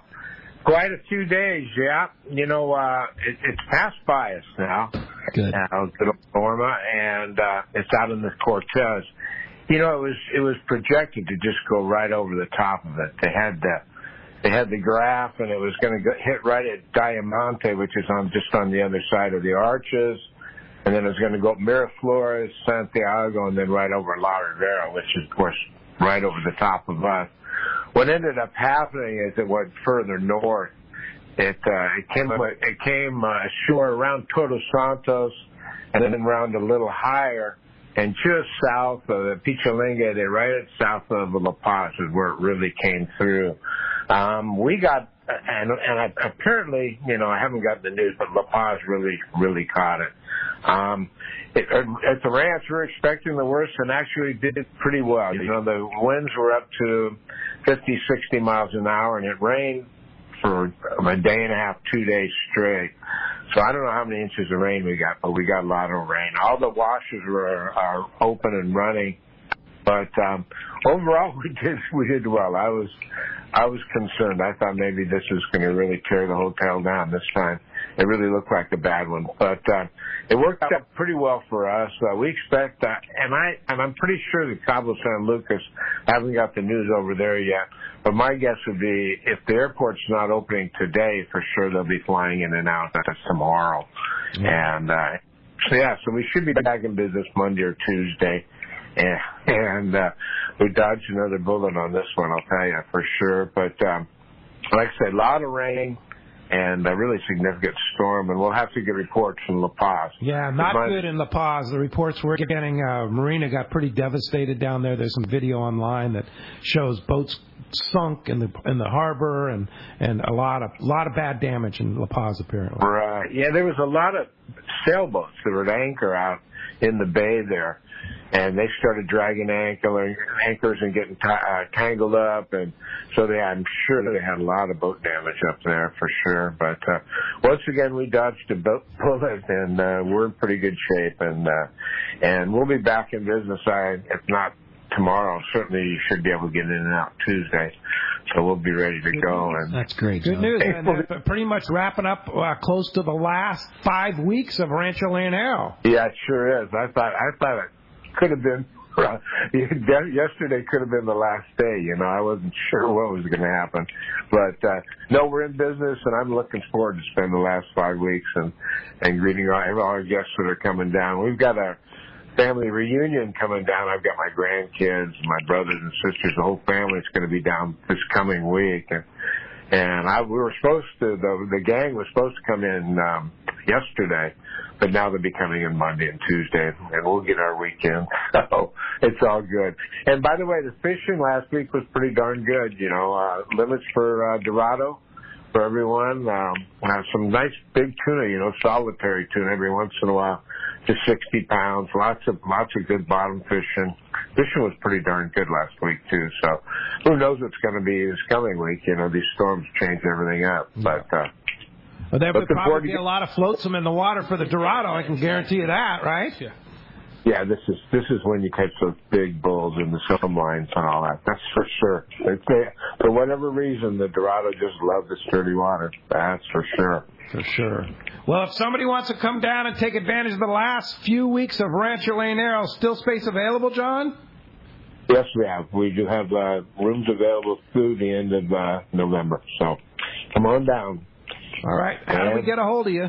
quite a few days, yeah. You know, uh, it, it's passed by us now. Good. Now, to Norma, and uh, it's out in the Cortez. You know, it was it was projected to just go right over the top of it. They had the they had the graph, and it was going to hit right at Diamante, which is on just on the other side of the arches, and then it was going to go up Miraflores, Santiago, and then right over La Rivera, which is of course right over the top of us. What ended up happening is it went further north. It uh, it came it came uh, ashore around Todos Santos, and then around a little higher. And just south of the Pichalinga, they're right at south of La Paz is where it really came through. Um, we got, and, and I, apparently, you know, I haven't got the news, but La Paz really, really caught it. Um, it, at the ranch, we were expecting the worst and actually did it pretty well. You know, the winds were up to fifty, sixty miles an hour, and it rained for a day and a half, two days straight. So I don't know how many inches of rain we got, but we got a lot of rain. All the washes were are open and running, but um, overall we did we did well. I was I was concerned. I thought maybe this was going to really tear the hotel down this time. It really looked like a bad one, but uh, it worked out pretty well for us. Uh, we expect that, and I and I'm pretty sure that Cabo San Lucas haven't got the news over there yet. But my guess would be if the airport's not opening today, for sure they'll be flying in and out tomorrow. Mm-hmm. And uh, so yeah, so we should be back in business Monday or Tuesday. And, and uh, we dodged another bullet on this one, I'll tell you for sure. But um, like I said, a lot of rain and a really significant storm, and we'll have to get reports from La Paz. Yeah, not my, good in La Paz. The reports we're getting, uh, Marina got pretty devastated down there. There's some video online that shows boats sunk in the in the harbor, and and a lot of a lot of bad damage in La Paz apparently. Right. Yeah, there was a lot of sailboats that were at anchor out in the bay there, and they started dragging anchor, anchors and getting t- uh, tangled up, and so they, I'm sure they had a lot of boat damage up there for sure. But uh, once again, we dodged a boat bullet, and uh, we're in pretty good shape, and uh, and we'll be back in business. I, if not tomorrow, certainly you should be able to get in and out Tuesday, so we'll be ready to go. And that's great. Good John. news, and uh, pretty much wrapping up uh, close to the last five weeks of Rancho Leonero. Yeah, it sure is. I thought I thought it could have been. Uh, yesterday could have been the last day. You know, I wasn't sure what was going to happen, but uh, no, we're in business, and I'm looking forward to spend the last five weeks and and greeting all, all our guests that are coming down. We've got a family reunion coming down. I've got my grandkids, my brothers and sisters, the whole family's going to be down this coming week. And, and I, we were supposed to, the, the gang was supposed to come in um, yesterday, but now they'll be coming in Monday and Tuesday, and we'll get our weekend. So it's all good. And by the way, the fishing last week was pretty darn good. You know, uh, limits for uh, Dorado for everyone. Um, have some nice big tuna, you know, solitary tuna every once in a while. Just sixty pounds, lots of lots of good bottom fishing. Fishing was pretty darn good last week too. So who knows what's going to be this coming week? You know, these storms change everything up. But uh, well, there would probably be get... a lot of flotsam in the water for the Dorado. I can guarantee you that, right? Yeah. Yeah, this is this is when you catch those big bulls in the swim lines and all that. That's for sure. It's, they, for whatever reason, the Dorado just love the sturdy water. That's for sure. For sure. Well, if somebody wants to come down and take advantage of the last few weeks of Rancho Leonero, still space available, John? Yes, we have. We do have uh, rooms available through the end of uh, November. So come on down. All right. How do we get a hold of you?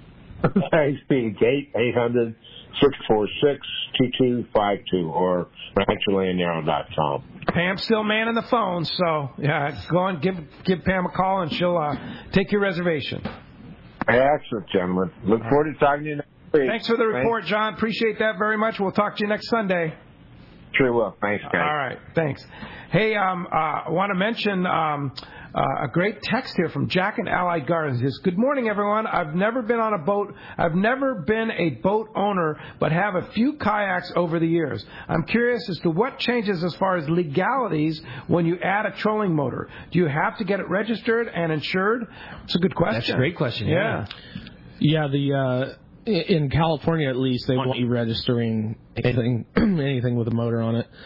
Thanks, Pete. eight hundred, six four six, two two five two or rancho leonero dot com. Pam's still manning the phone, so yeah, go on, give give Pam a call, and she'll uh, take your reservation. Excellent, gentlemen. Look forward to talking to you next week. Thanks for the report, Thanks. John. Appreciate that very much. We'll talk to you next Sunday. Sure will. Thanks, guys. All right, thanks. Hey, um, uh, I want to mention um, uh, a great text here from Jack in Allied Gardens. He says, "Good morning, everyone. I've never been on a boat. I've never been a boat owner, but have a few kayaks over the years. I'm curious as to what changes as far as legalities when you add a trolling motor. Do you have to get it registered and insured?" It's a good question. That's a great question. Yeah. Yeah, the uh, in California at least they want you registering anything anything with a motor on it.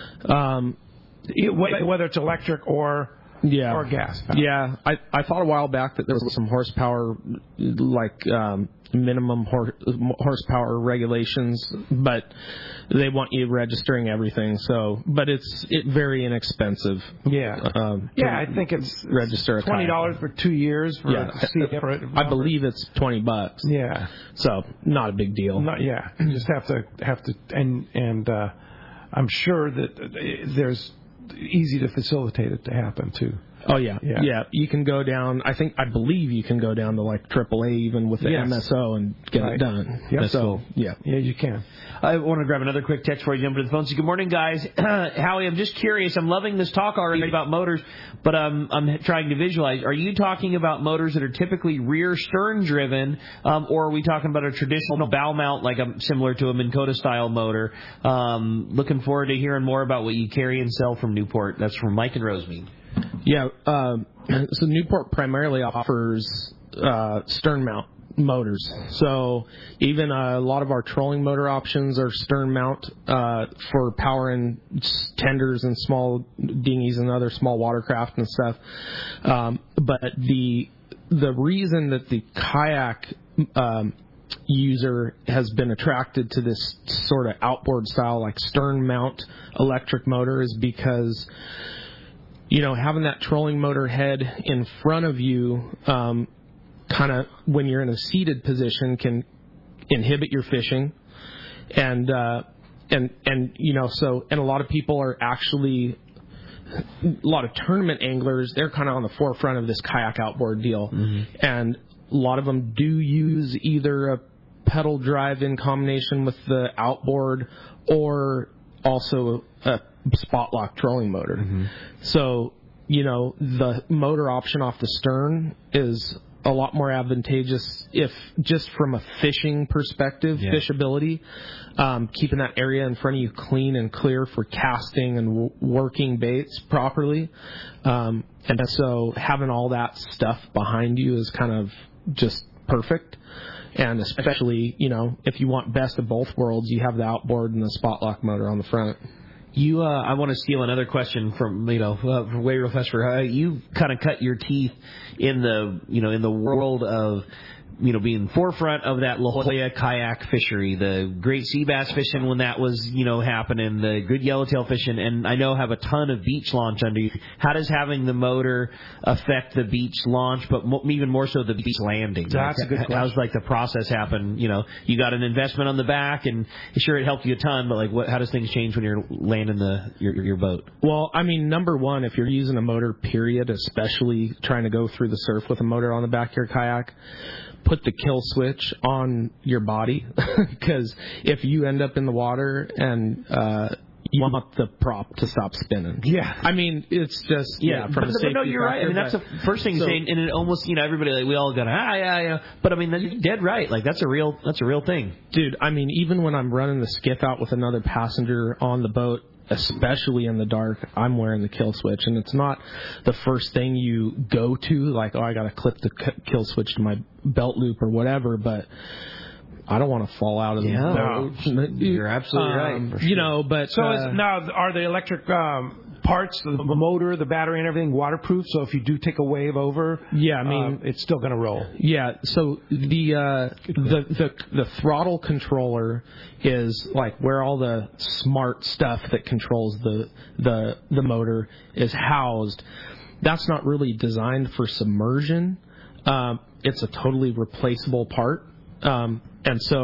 Um, whether it's electric or yeah. or gas. Yeah, I I thought a while back that there was some horsepower, like um, minimum hor- horsepower regulations, but they want you registering everything. So, but it's it very inexpensive. Yeah, um, yeah, I think it's register twenty dollars for two years. For yeah, for it. I believe it's twenty bucks. Yeah, so not a big deal. Not, yeah, you just have to have to and and uh, I'm sure that there's easy to facilitate it to happen too. Oh yeah. yeah, yeah. You can go down. I think I believe you can go down to like triple A even with the yes. M S O and get right. it done. Yep. So cool. yeah, yeah, you can. I want to grab another quick text before I jump to the phone. So, good morning, guys. Howie, I'm just curious. I'm loving this talk already about motors, but um, I'm trying to visualize. Are you talking about motors that are typically rear stern driven, um, or are we talking about a traditional bow mount, like a, similar to a Minn Kota style motor? Um, looking forward to hearing more about what you carry and sell from Newport. That's from Mike and Rosemead. Yeah. Um, so Newport primarily offers uh, stern mount motors. So even uh, a lot of our trolling motor options are stern mount uh, for powering tenders and small dinghies and other small watercraft and stuff. Um, but the the reason that the kayak um, user has been attracted to this sort of outboard style, like stern mount electric motor, is because, you know, having that trolling motor head in front of you, um, kind of when you're in a seated position, can inhibit your fishing, and uh, and and you know, so and a lot of people are actually, a lot of tournament anglers, they're kind of on the forefront of this kayak outboard deal, mm-hmm. and a lot of them do use either a pedal drive in combination with the outboard, or also a spot lock trolling motor. Mm-hmm. So, you know, the motor option off the stern is a lot more advantageous if just from a fishing perspective, yeah. fishability, um, keeping that area in front of you clean and clear for casting and w- working baits properly. Um, and so having all that stuff behind you is kind of just perfect. And especially, you know, if you want best of both worlds, you have the outboard and the spot lock motor on the front. You, uh, I want to steal another question from, you know, uh, from way real fast. For uh, you, kind of cut your teeth in the, you know, in the world of, you know, being forefront of that La Jolla kayak fishery, the great sea bass fishing when that was, you know, happening, the good yellowtail fishing, and I know have a ton of beach launch under you. How does having the motor affect the beach launch, but mo- even more so the beach landing? That's like, a good question. How's like the process happen? You know, you got an investment on the back, and sure it helped you a ton, but like, what? How does things change when you're landing the your, your boat? Well, I mean, number one, if you're using a motor, period, especially trying to go through the surf with a motor on the back of your kayak, put the kill switch on your body, because if you end up in the water and uh, you want the prop to stop spinning. Yeah. I mean, it's just, yeah, yeah from but, a safety but no, you're right. I mean, that's the first thing so, saying, and it almost, you know, everybody, like, we all go, ah, yeah, yeah. But I mean, you're dead right. Like, that's a real, that's a real thing. Dude, I mean, even when I'm running the skiff out with another passenger on the boat, especially in the dark, I'm wearing the kill switch, and it's not the first thing you go to, like, oh, I got to clip the kill switch to my belt loop or whatever, but I don't want to fall out of the yeah, boat. No, you're absolutely um, right. For sure. You know, but so uh, is, now are the electric um, parts, the motor, the battery, and everything waterproof? So if you do take a wave over, yeah, I mean, uh, it's still going to roll. Yeah. So the uh, the the the throttle controller is like where all the smart stuff that controls the the the motor is housed. That's not really designed for submersion. Um, it's a totally replaceable part. Um, and so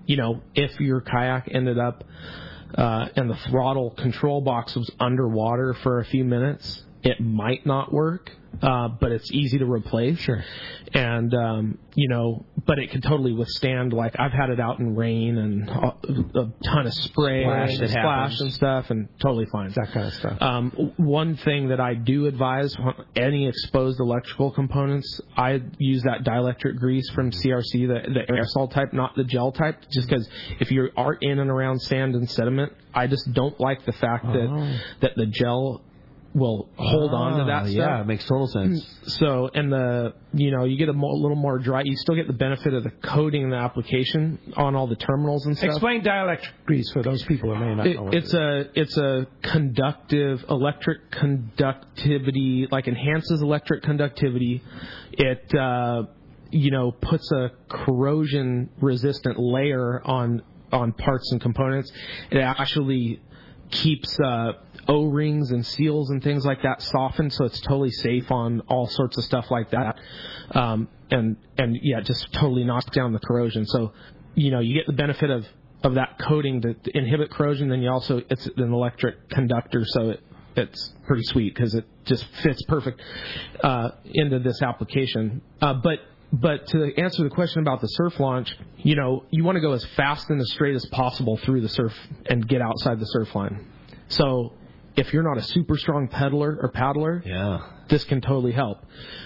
you know, if your kayak ended up uh, and the throttle control box was underwater for a few minutes, it might not work, uh, but it's easy to replace. Sure. And, um, you know, but it could totally withstand, like, I've had it out in rain and a, a ton of spray Splash, and splash and stuff, and totally fine. That kind of stuff. Um, one thing that I do advise, any exposed electrical components, I use that dielectric grease from C R C, the, the aerosol type, not the gel type, just because if you are in and around sand and sediment, I just don't like the fact Oh. that, that the gel will hold oh, on to that stuff. Yeah, it makes total sense. So, and the, you know, you get a mo- little more dry. You still get the benefit of the coating and the application on all the terminals and stuff. Explain dielectric grease for those people who may not It, know what it's it a it's a conductive electric conductivity, like enhances electric conductivity. It uh, you know puts a corrosion resistant layer on on parts and components. It actually keeps uh, O-rings and seals and things like that softened, so it's totally safe on all sorts of stuff like that. Um, and and yeah, just totally knocks down the corrosion. So you know you get the benefit of, of that coating to, to inhibit corrosion. Then you also it's an electric conductor, so it it's pretty sweet because it just fits perfect uh, into this application. Uh, but But to answer the question about the surf launch, you know, you want to go as fast and as straight as possible through the surf and get outside the surf line. So if you're not a super strong peddler or paddler, yeah, this can totally help.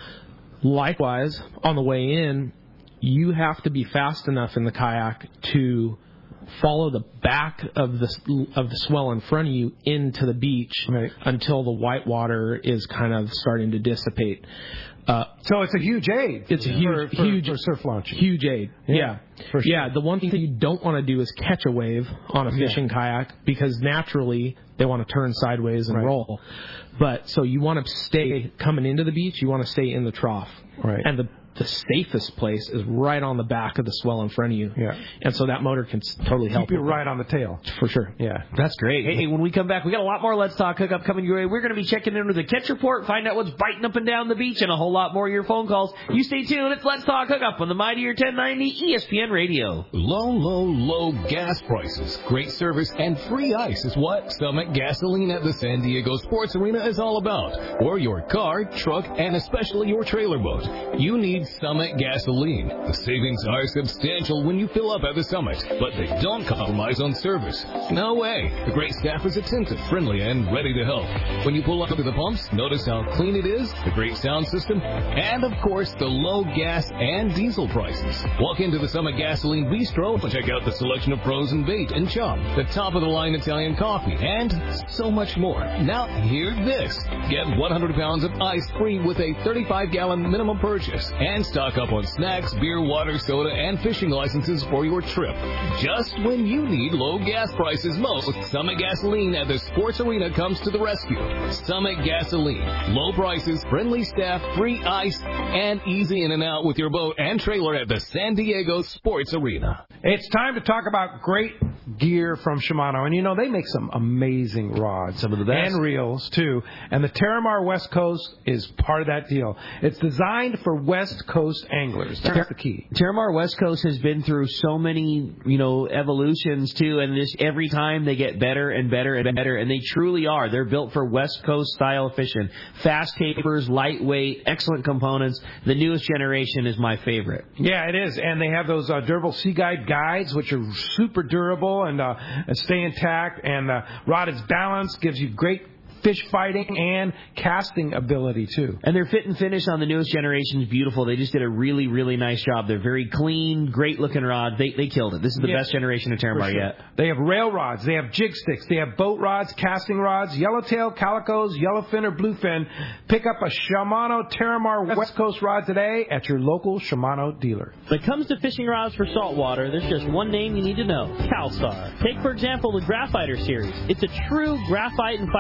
Likewise, on the way in, you have to be fast enough in the kayak to follow the back of the of the swell in front of you into the beach right. until the white water is kind of starting to dissipate. Uh, so it's a huge aid. It's a huge, for, for, huge for surf launching. Huge aid. Yeah, Yeah, for sure. yeah. The one thing that you don't want to do is catch a wave on a fishing yeah. kayak because naturally they want to turn sideways and right. roll. But so you want to stay coming into the beach. You want to stay in the trough. Right. And the the safest place is right on the back of the swell in front of you. Yeah. And so that motor can totally help. Keep you right on the tail. For sure. Yeah. That's great. Hey, when we come back, we got a lot more Let's Talk Hookup coming your way. We're going to be checking into the catch report, find out what's biting up and down the beach, and a whole lot more of your phone calls. You stay tuned. It's Let's Talk Hookup on the Mightier ten ninety E S P N Radio. Low, low, low gas prices, great service, and free ice is what Summit Gasoline at the San Diego Sports Arena is all about. For your car, truck, and especially your trailer boat, you need Summit Gasoline. The savings are substantial when you fill up at the Summit, but they don't compromise on service. No way. The great staff is attentive, friendly, and ready to help. When you pull up to the pumps, notice how clean it is, the great sound system, and of course the low gas and diesel prices. Walk into the Summit Gasoline Bistro and check out the selection of frozen bait and chop, the top-of-the-line Italian coffee, and so much more. Now, hear this. Get one hundred pounds of ice free with a thirty-five gallon minimum purchase, and stock up on snacks, beer, water, soda, and fishing licenses for your trip. Just when you need low gas prices most, Summit Gasoline at the Sports Arena comes to the rescue. Summit Gasoline. Low prices, friendly staff, free ice, and easy in and out with your boat and trailer at the San Diego Sports Arena. It's time to talk about great gear from Shimano. And, you know, they make some amazing rods. Some of the best. And reels, too. And the Terramar West Coast is part of that deal. It's designed for West Coast anglers. That's Ter- the key. Terramar West Coast has been through so many, you know, evolutions, too. And this every time they get better and better and better. And they truly are. They're built for West Coast style fishing. Fast tapers, lightweight, excellent components. The newest generation is my favorite. Yeah, it is. And they have those uh, durable Sea Guide guides, which are super durable and uh, stay intact. And the rod is balanced, gives you great fish fighting and casting ability, too. And their fit and finish on the newest generation is beautiful. They just did a really, really nice job. They're very clean, great-looking rods. They they killed it. This is the yeah, best generation of Terramar sure. yet. They have rail rods. They have jig sticks. They have boat rods, casting rods, yellowtail, calicos, yellowfin, or bluefin. Pick up a Shimano Terramar West Coast rod today at your local Shimano dealer. When it comes to fishing rods for saltwater, there's just one name you need to know, Calstar. Take, for example, the Graphiter series. It's a true graphite and fiberglass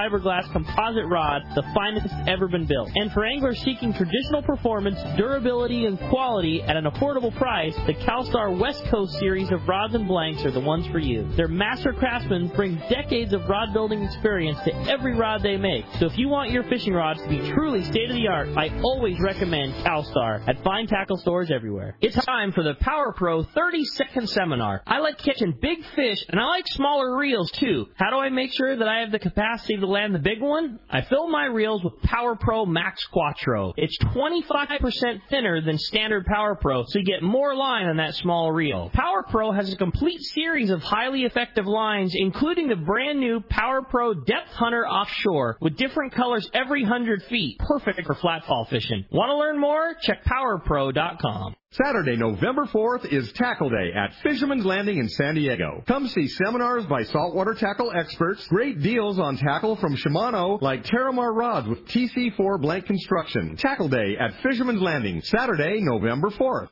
fiberglass composite rod, the finest that's ever been built. And for anglers seeking traditional performance, durability, and quality at an affordable price, the CalStar West Coast series of rods and blanks are the ones for you. Their master craftsmen bring decades of rod building experience to every rod they make. So if you want your fishing rods to be truly state-of-the-art, I always recommend CalStar at fine tackle stores everywhere. It's time for the Power Pro thirty second Seminar. I like catching big fish, and I like smaller reels, too. How do I make sure that I have the capacity to land the big one? I fill my reels with Power Pro Max Quattro. It's twenty-five percent thinner than standard Power Pro, so you get more line on that small reel. Power Pro has a complete series of highly effective lines, including the brand new Power Pro Depth Hunter Offshore, with different colors every one hundred feet. Perfect for flatfall fishing. Want to learn more? Check power pro dot com. Saturday, November fourth is Tackle Day at Fisherman's Landing in San Diego. Come see seminars by saltwater tackle experts, great deals on tackle from Shimano like Terramar rods with T C four blank construction. Tackle Day at Fisherman's Landing, Saturday, November fourth.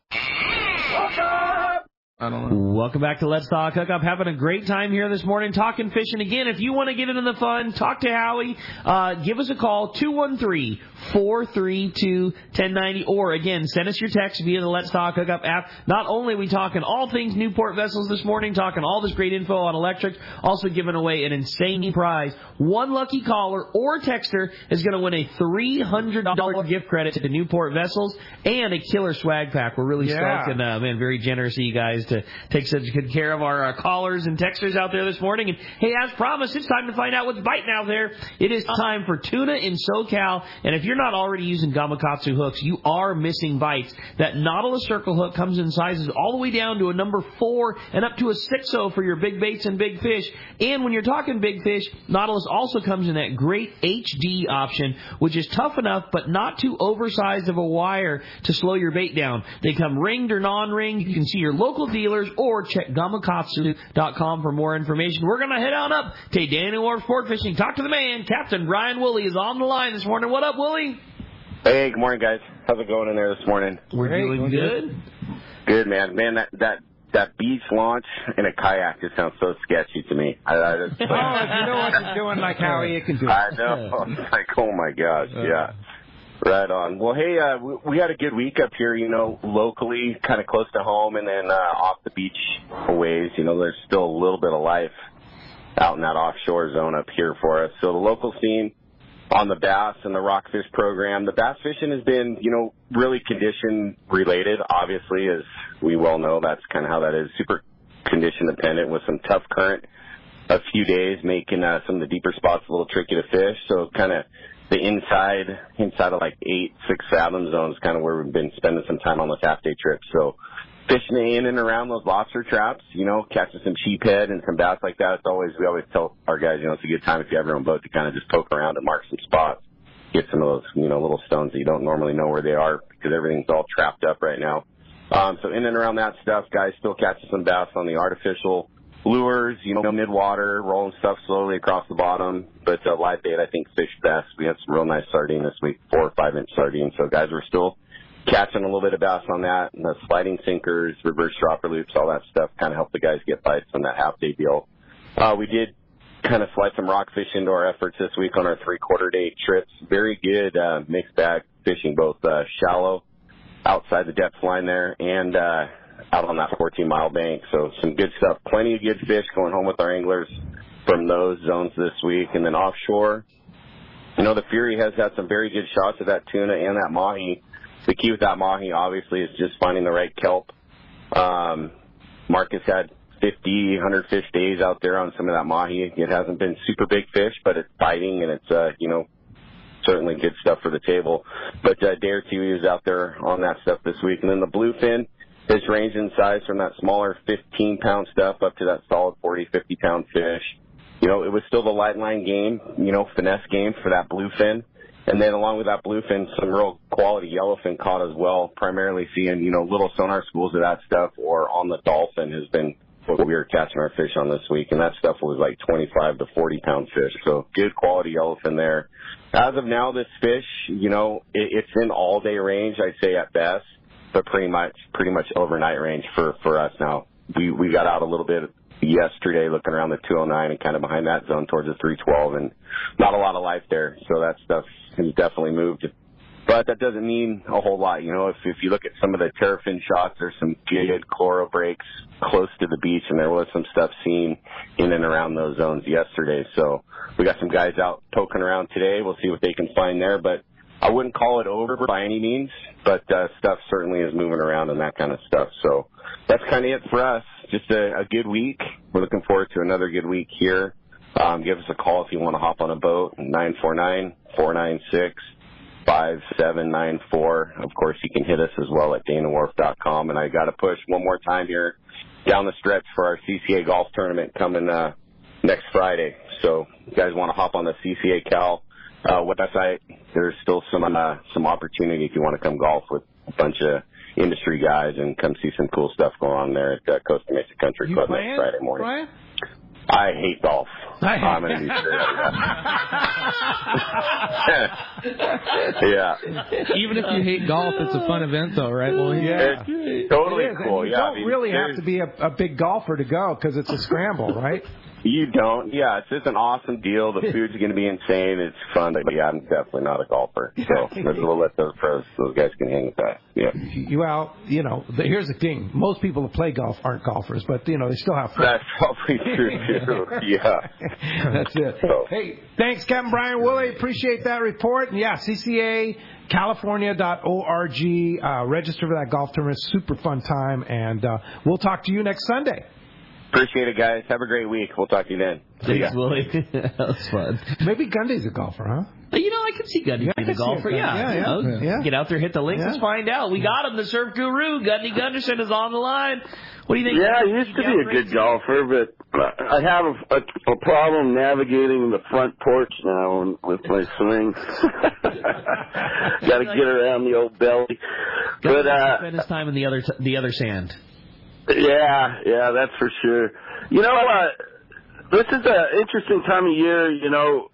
I don't know. Welcome back to Let's Talk Hookup. Having a great time here this morning talking fishing. Again, if you want to get into the fun, talk to Howie. Uh, give us a call, two one three, four three two, one oh nine oh. Or, again, send us your text via the Let's Talk Hookup app. Not only are we talking all things Newport vessels this morning, talking all this great info on electrics, also giving away an insane prize. One lucky caller or texter is going to win a three hundred dollars gift credit to the Newport vessels and a killer swag pack. We're really Yeah. stoked and, uh, man, very generous of you guys to take such good care of our uh, callers and texters out there this morning. And, hey, as promised, it's time to find out what's biting out there. It is time for tuna in SoCal. And if you're not already using Gamakatsu hooks, you are missing bites. That Nautilus Circle hook comes in sizes all the way down to a number four and up to a six oh for your big baits and big fish. And when you're talking big fish, Nautilus also comes in that great H D option, which is tough enough but not too oversized of a wire to slow your bait down. They come ringed or non-ringed. You can see your local dealers or check gamakatsu dot com for more information. We're going to head on up to Danny Wharf Sport Fishing. Talk to the man. Captain Brian Woolley is on the line this morning. What up, Woolley? Hey, good morning, guys. How's it going in there this morning? We're doing good. Good, man. Man, that that that beach launch in a kayak just sounds so sketchy to me. I, I just, Oh, if you know what you're doing like Howie, you can do it. I know. It's like, oh, my gosh, yeah. Right on. Well, hey, uh, we, we had a good week up here, you know, locally, kind of close to home, and then uh, off the beach a ways. You know, there's still a little bit of life out in that offshore zone up here for us. So the local scene on the bass and the rockfish program, the bass fishing has been, you know, really condition related. Obviously, as we well know, that's kind of how that is. Super condition dependent with some tough current a few days, making uh, some of the deeper spots a little tricky to fish. So kind of the inside, inside of like eight, six fathom zones, kind of where we've been spending some time on this half day trip. So fishing in and around those lobster traps, you know, catching some sheephead and some bass like that. It's always, we always tell our guys, you know, it's a good time if you have your own boat to kind of just poke around and mark some spots, get some of those, you know, little stones that you don't normally know where they are because everything's all trapped up right now. Um, so in and around that stuff, guys still catching some bass on the artificial lures, you know, mid-water, rolling stuff slowly across the bottom. But uh, live bait, I think, fished best. We had some real nice sardine this week, four or five-inch sardine. So, guys, we're still catching a little bit of bass on that. And the sliding sinkers, reverse dropper loops, all that stuff kind of helped the guys get bites on that half-day deal. Uh, we did kind of slide some rockfish into our efforts this week on our three-quarter day trips. Very good uh, mixed bag fishing, both uh, shallow, outside the depth line there, and uh out on that fourteen mile bank. So some good stuff. Plenty of good fish going home with our anglers from those zones this week. And then offshore, you know, the Fury has had some very good shots of that tuna and that mahi. The key with that mahi, obviously, is just finding the right kelp. Um, Marcus had fifty, one hundred fish days out there on some of that mahi. It hasn't been super big fish, but it's biting, and it's, uh, you know, certainly good stuff for the table. But uh, day or two, he was out there on that stuff this week. And then the bluefin, it's ranged in size from that smaller fifteen pound stuff up to that solid forty, fifty pound fish. You know, it was still the light line game, you know, finesse game for that bluefin. And then along with that bluefin, some real quality yellowfin caught as well, primarily seeing, you know, little sonar schools of that stuff, or on the dolphin has been what we were catching our fish on this week. And that stuff was like twenty-five to forty pound fish. So good quality yellowfin there. As of now, this fish, you know, it, it's in all day range, I'd say at best, but pretty much, pretty much overnight range for, for us now. We, we got out a little bit yesterday, looking around the two oh nine and kind of behind that zone towards the three twelve, and not a lot of life there. So that stuff has definitely moved. But that doesn't mean a whole lot. You know, if, if you look at some of the terrafin shots, there's some good chloro breaks close to the beach, and there was some stuff seen in and around those zones yesterday. So we got some guys out poking around today. We'll see what they can find there. But I wouldn't call it over by any means, but uh, stuff certainly is moving around and that kind of stuff. So that's kind of it for us. Just a, a good week. We're looking forward to another good week here. Um, give us a call if you want to hop on a boat, nine four nine, four nine six, five seven nine four. Of course, you can hit us as well at dana wharf dot com. And I got to push one more time here down the stretch for our C C A golf tournament coming uh, next Friday. So if you guys want to hop on the C C A Cal uh, website, there's still some uh, some opportunity if you want to come golf with a bunch of industry guys and come see some cool stuff going on there at uh, Costa Mesa Country Club next Friday morning. Brian? I hate golf. I hate I'm going to be sure. Yeah. Even if you hate golf, it's a fun event, though, right? Well, yeah. It's totally it is. cool. And you yeah, don't I mean, really have to be a, a big golfer to go because it's a scramble, right? You don't. Yeah, it's just an awesome deal. The food's going to be insane. It's fun. But, yeah, I'm definitely not a golfer. So we'll let those pros, those guys can hang with that. Yeah. Well, you know, the, here's the thing. Most people that play golf aren't golfers, but, you know, they still have fun. That's probably true, too. Yeah. That's it. So. Hey, thanks, Captain Brian Woolley. Appreciate that report. And, yeah, C C A California dot org. Uh, register for that golf tournament. Super fun time. And uh, we'll talk to you next Sunday. Appreciate it, guys. Have a great week. We'll talk to you then. Thanks, Willie. That was fun. Maybe Gundy's a golfer, huh? You know, I can see Gundy yeah, being a golfer. Yeah, yeah, yeah, you know, yeah. Get out there, hit the links, yeah. let's find out. We got him, the surf guru. Gundy Gunderson is on the line. What do you think? Yeah, I used to be a good golfer, but I have a, a, a problem navigating the front porch now with my swing. Got to get around the old belly. But uh, spend his time in the other t- the other sand. Yeah, yeah, that's for sure. You know, uh, this is an interesting time of year. You know,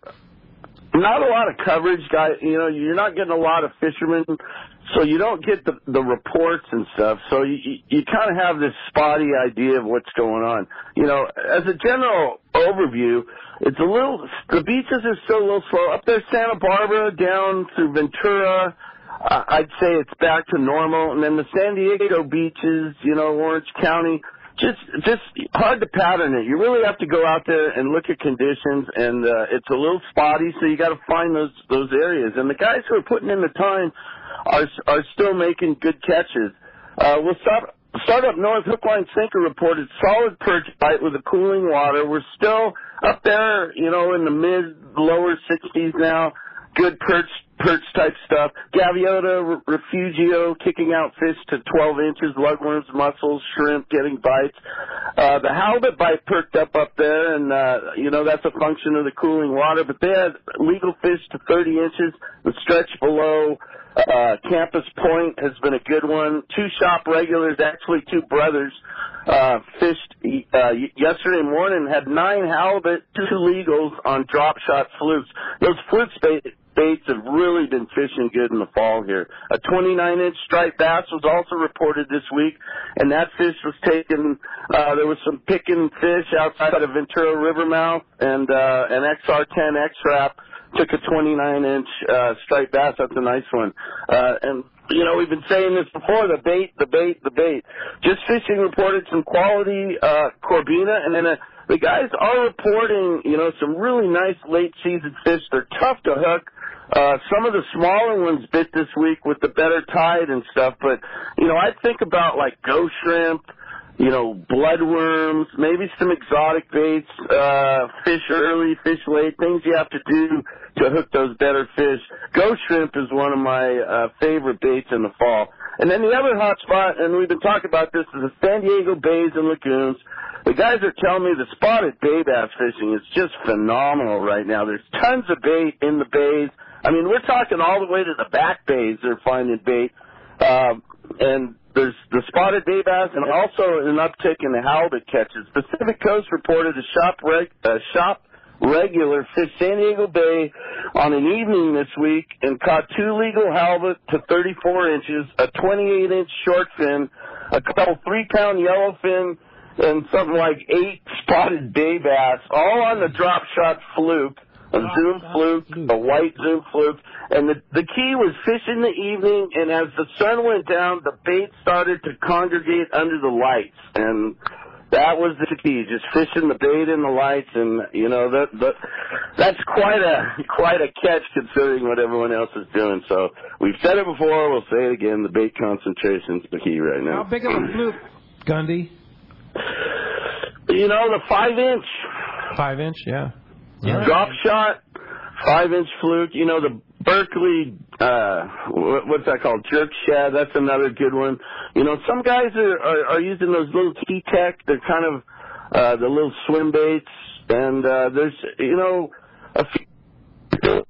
not a lot of coverage, guy. You know, you're not getting a lot of fishermen, so you don't get the the reports and stuff. So you you, you kind of have this spotty idea of what's going on. You know, as a general overview, it's a little. The beaches are still a little slow up there. Santa Barbara down through Ventura. Uh, I'd say it's back to normal. And then the San Diego beaches, you know, Orange County, just just hard to pattern it. You really have to go out there and look at conditions, and uh, it's a little spotty, so you got to find those those areas. And the guys who are putting in the time are are still making good catches. Uh, we'll start, start up north. Hook, line, sinker reported solid perch bite with the cooling water. We're still up there, you know, in the mid lower sixties now. Good perch, perch type stuff. Gaviota, refugio, kicking out fish to twelve inches, lugworms, mussels, shrimp, getting bites. Uh, the halibut bite perked up up there, and, uh, you know, that's a function of the cooling water. But they had legal fish to thirty inches. The stretch below uh, Campus Point has been a good one. Two shop regulars, actually two brothers, uh, fished uh, yesterday morning, had nine halibut, two legals on drop shot flukes. Those flukes bait, baits have really been fishing good in the fall here. A twenty-nine inch striped bass was also reported this week, and that fish was taken, uh, there was some picking fish outside of Ventura River mouth, and uh, an X R ten X-Rap took a twenty-nine inch uh, striped bass. That's a nice one. Uh, and, you know, we've been saying this before, the bait, the bait, the bait. Just Fishing reported some quality uh, Corbina, and then uh, the guys are reporting, you know, some really nice late-season fish. They're tough to hook. Uh, some of the smaller ones bit this week with the better tide and stuff, but, you know, I think about, like, ghost shrimp, you know, bloodworms, maybe some exotic baits, uh, fish early, fish late, things you have to do to hook those better fish. Ghost shrimp is one of my uh, favorite baits in the fall. And then the other hot spot, and we've been talking about this, is the San Diego bays and lagoons. The guys are telling me the spotted bay bass fishing is just phenomenal right now. There's tons of bait in the bays. I mean, we're talking all the way to the back bays they're finding bait. Um, and there's the spotted bay bass and also an uptick in the halibut catches. Pacific Coast reported a shop, reg- uh, shop regular fished San Diego Bay on an evening this week and caught two legal halibut to thirty-four inches, a twenty-eight inch short fin, a couple three-pound yellowfin, and something like eight spotted bay bass, all on the drop shot fluke, a zoom fluke, a white zoom fluke. And the, the key was fish in the evening, and as the sun went down, the bait started to congregate under the lights. And that was the key, just fishing the bait in the lights. And, you know, that, that that's quite a quite a catch considering what everyone else is doing. So we've said it before, we'll say it again, the bait concentration's the key right now. How big of a fluke, Gundy? You know, the five inch. Five inch, yeah. yeah. Drop shot, five inch fluke. You know, the Berkeley, uh, what's that called? Jerk shad. That's another good one. You know, some guys are, are, are using those little T-Tech. They're kind of, uh, the little swim baits. And, uh, there's, you know, a few.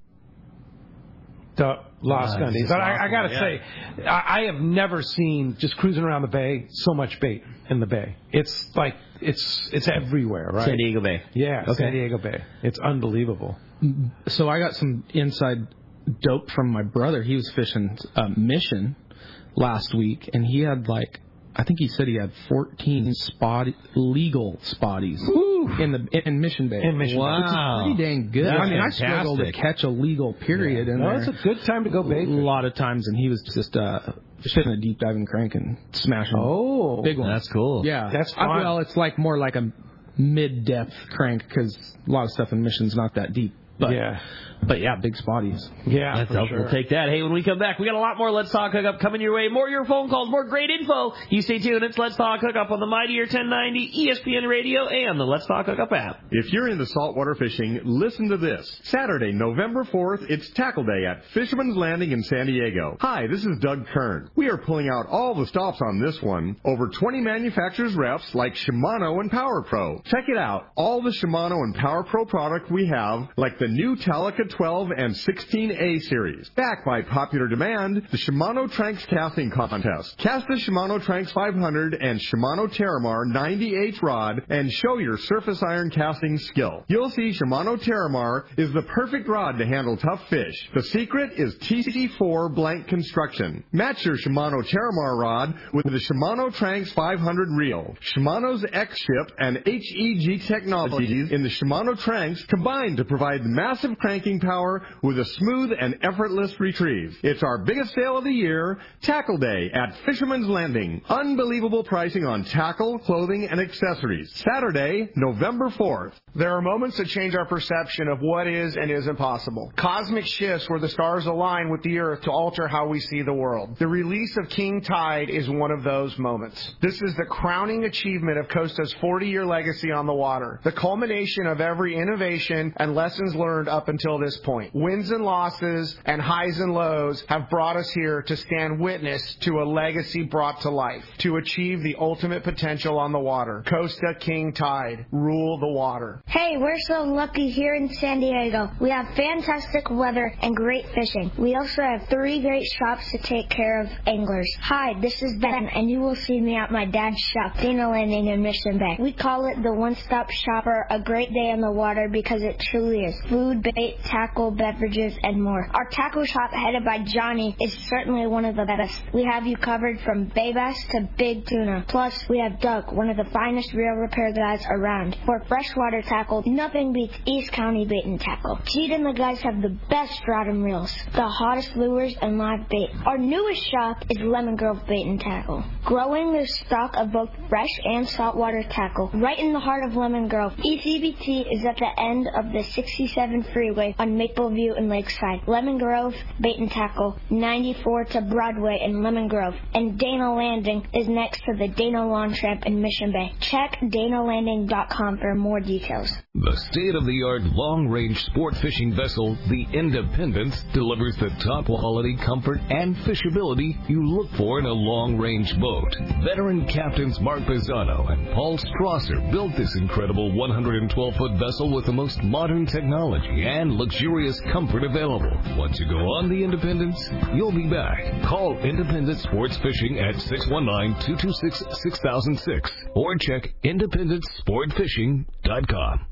The Lost Uh, Gundy. But I, I got to yeah. say, I, I have never seen, just cruising around the bay, so much bait in the bay. It's like, it's it's everywhere, right? San Diego Bay. Yeah, Okay. San Diego Bay. It's unbelievable. So I got some inside dope from my brother. He was fishing uh, Mission last week, and he had like, I think he said he had fourteen spot legal spotties in the in Mission Bay. In Mission Bay. Which is pretty dang good. That's I mean, fantastic. I struggled to catch a legal period Yeah. in No, there. it's a good time to go bait A fishing. lot of times, and he was just uh, fishing a deep diving crank and smashing Oh, big ones. That's cool. Yeah, That's I- fun. well, it's like more like a mid-depth crank because a lot of stuff in Mission's not that deep. But yeah. but yeah, big spotties. Yeah, That's for helpful. sure. We'll take that. Hey, when we come back, we got a lot more Let's Talk Hookup coming your way. More of your phone calls, more great info. You stay tuned. It's Let's Talk Hookup on the Mightier ten ninety, E S P N Radio, and the Let's Talk Hookup app. If you're into saltwater fishing, listen to this. Saturday, November fourth, it's Tackle Day at Fisherman's Landing in San Diego. Hi, this is Doug Kern. We are pulling out all the stops on this one. Over twenty manufacturers reps like Shimano and Power Pro. Check it out. All the Shimano and Power Pro product we have, like the new Talica twelve and sixteen A series. Backed by popular demand, the Shimano Tranks Casting Contest. Cast the Shimano Tranks five hundred and Shimano Terramar ninety H rod and show your surface iron casting skill. You'll see Shimano Terramar is the perfect rod to handle tough fish. The secret is T C four blank construction. Match your Shimano Terramar rod with the Shimano Tranks five hundred reel. Shimano's X-Ship and H E G technologies in the Shimano Tranks combine to provide massive cranking power with a smooth and effortless retrieve. It's our biggest sale of the year, Tackle Day at Fisherman's Landing. Unbelievable pricing on tackle, clothing, and accessories. Saturday, November fourth. There are moments that change our perception of what is and isn't possible. Cosmic shifts where the stars align with the Earth to alter how we see the world. The release of King Tide is one of those moments. This is the crowning achievement of Costa's forty-year legacy on the water, the culmination of every innovation and lessons learned up until this point. Wins and losses and highs and lows have brought us here to stand witness to a legacy brought to life, to achieve the ultimate potential on the water. Costa King Tide, rule the water. Hey, we're so lucky here in San Diego. We have fantastic weather and great fishing. We also have three great shops to take care of anglers. Hi, this is Ben, and you will see me at my dad's shop, Dana Landing in Mission Bay. We call it the one-stop shop for a great day on the water because it truly is. Food, bait, tackle, beverages, and more. Our tackle shop, headed by Johnny, is certainly one of the best. We have you covered from bay bass to big tuna. Plus, we have Doug, one of the finest reel repair guys around. For freshwater tackle, nothing beats East County Bait and Tackle. Jeet and the guys have the best rod and reels, the hottest lures, and live bait. Our newest shop is Lemon Grove Bait and Tackle, growing their stock of both fresh and saltwater tackle right in the heart of Lemon Grove. E C B T is at the end of the sixty-seven freeway on Mapleview and Lakeside. Lemon Grove Bait and Tackle, ninety-four to Broadway in Lemon Grove, and Dana Landing is next to the Dana Lawn Tramp in Mission Bay. Check dana landing dot com for more details. The state-of-the-art long-range sport fishing vessel, the Independence, delivers the top quality, comfort, and fishability you look for in a long-range boat. Veteran captains Mark Bizzano and Paul Strasser built this incredible one hundred twelve foot vessel with the most modern technology and luxurious comfort available. Once you go on the Independence, you'll be back. Call Independence Sports Fishing at six one nine, two two six, six thousand six or check independence sport fishing dot com.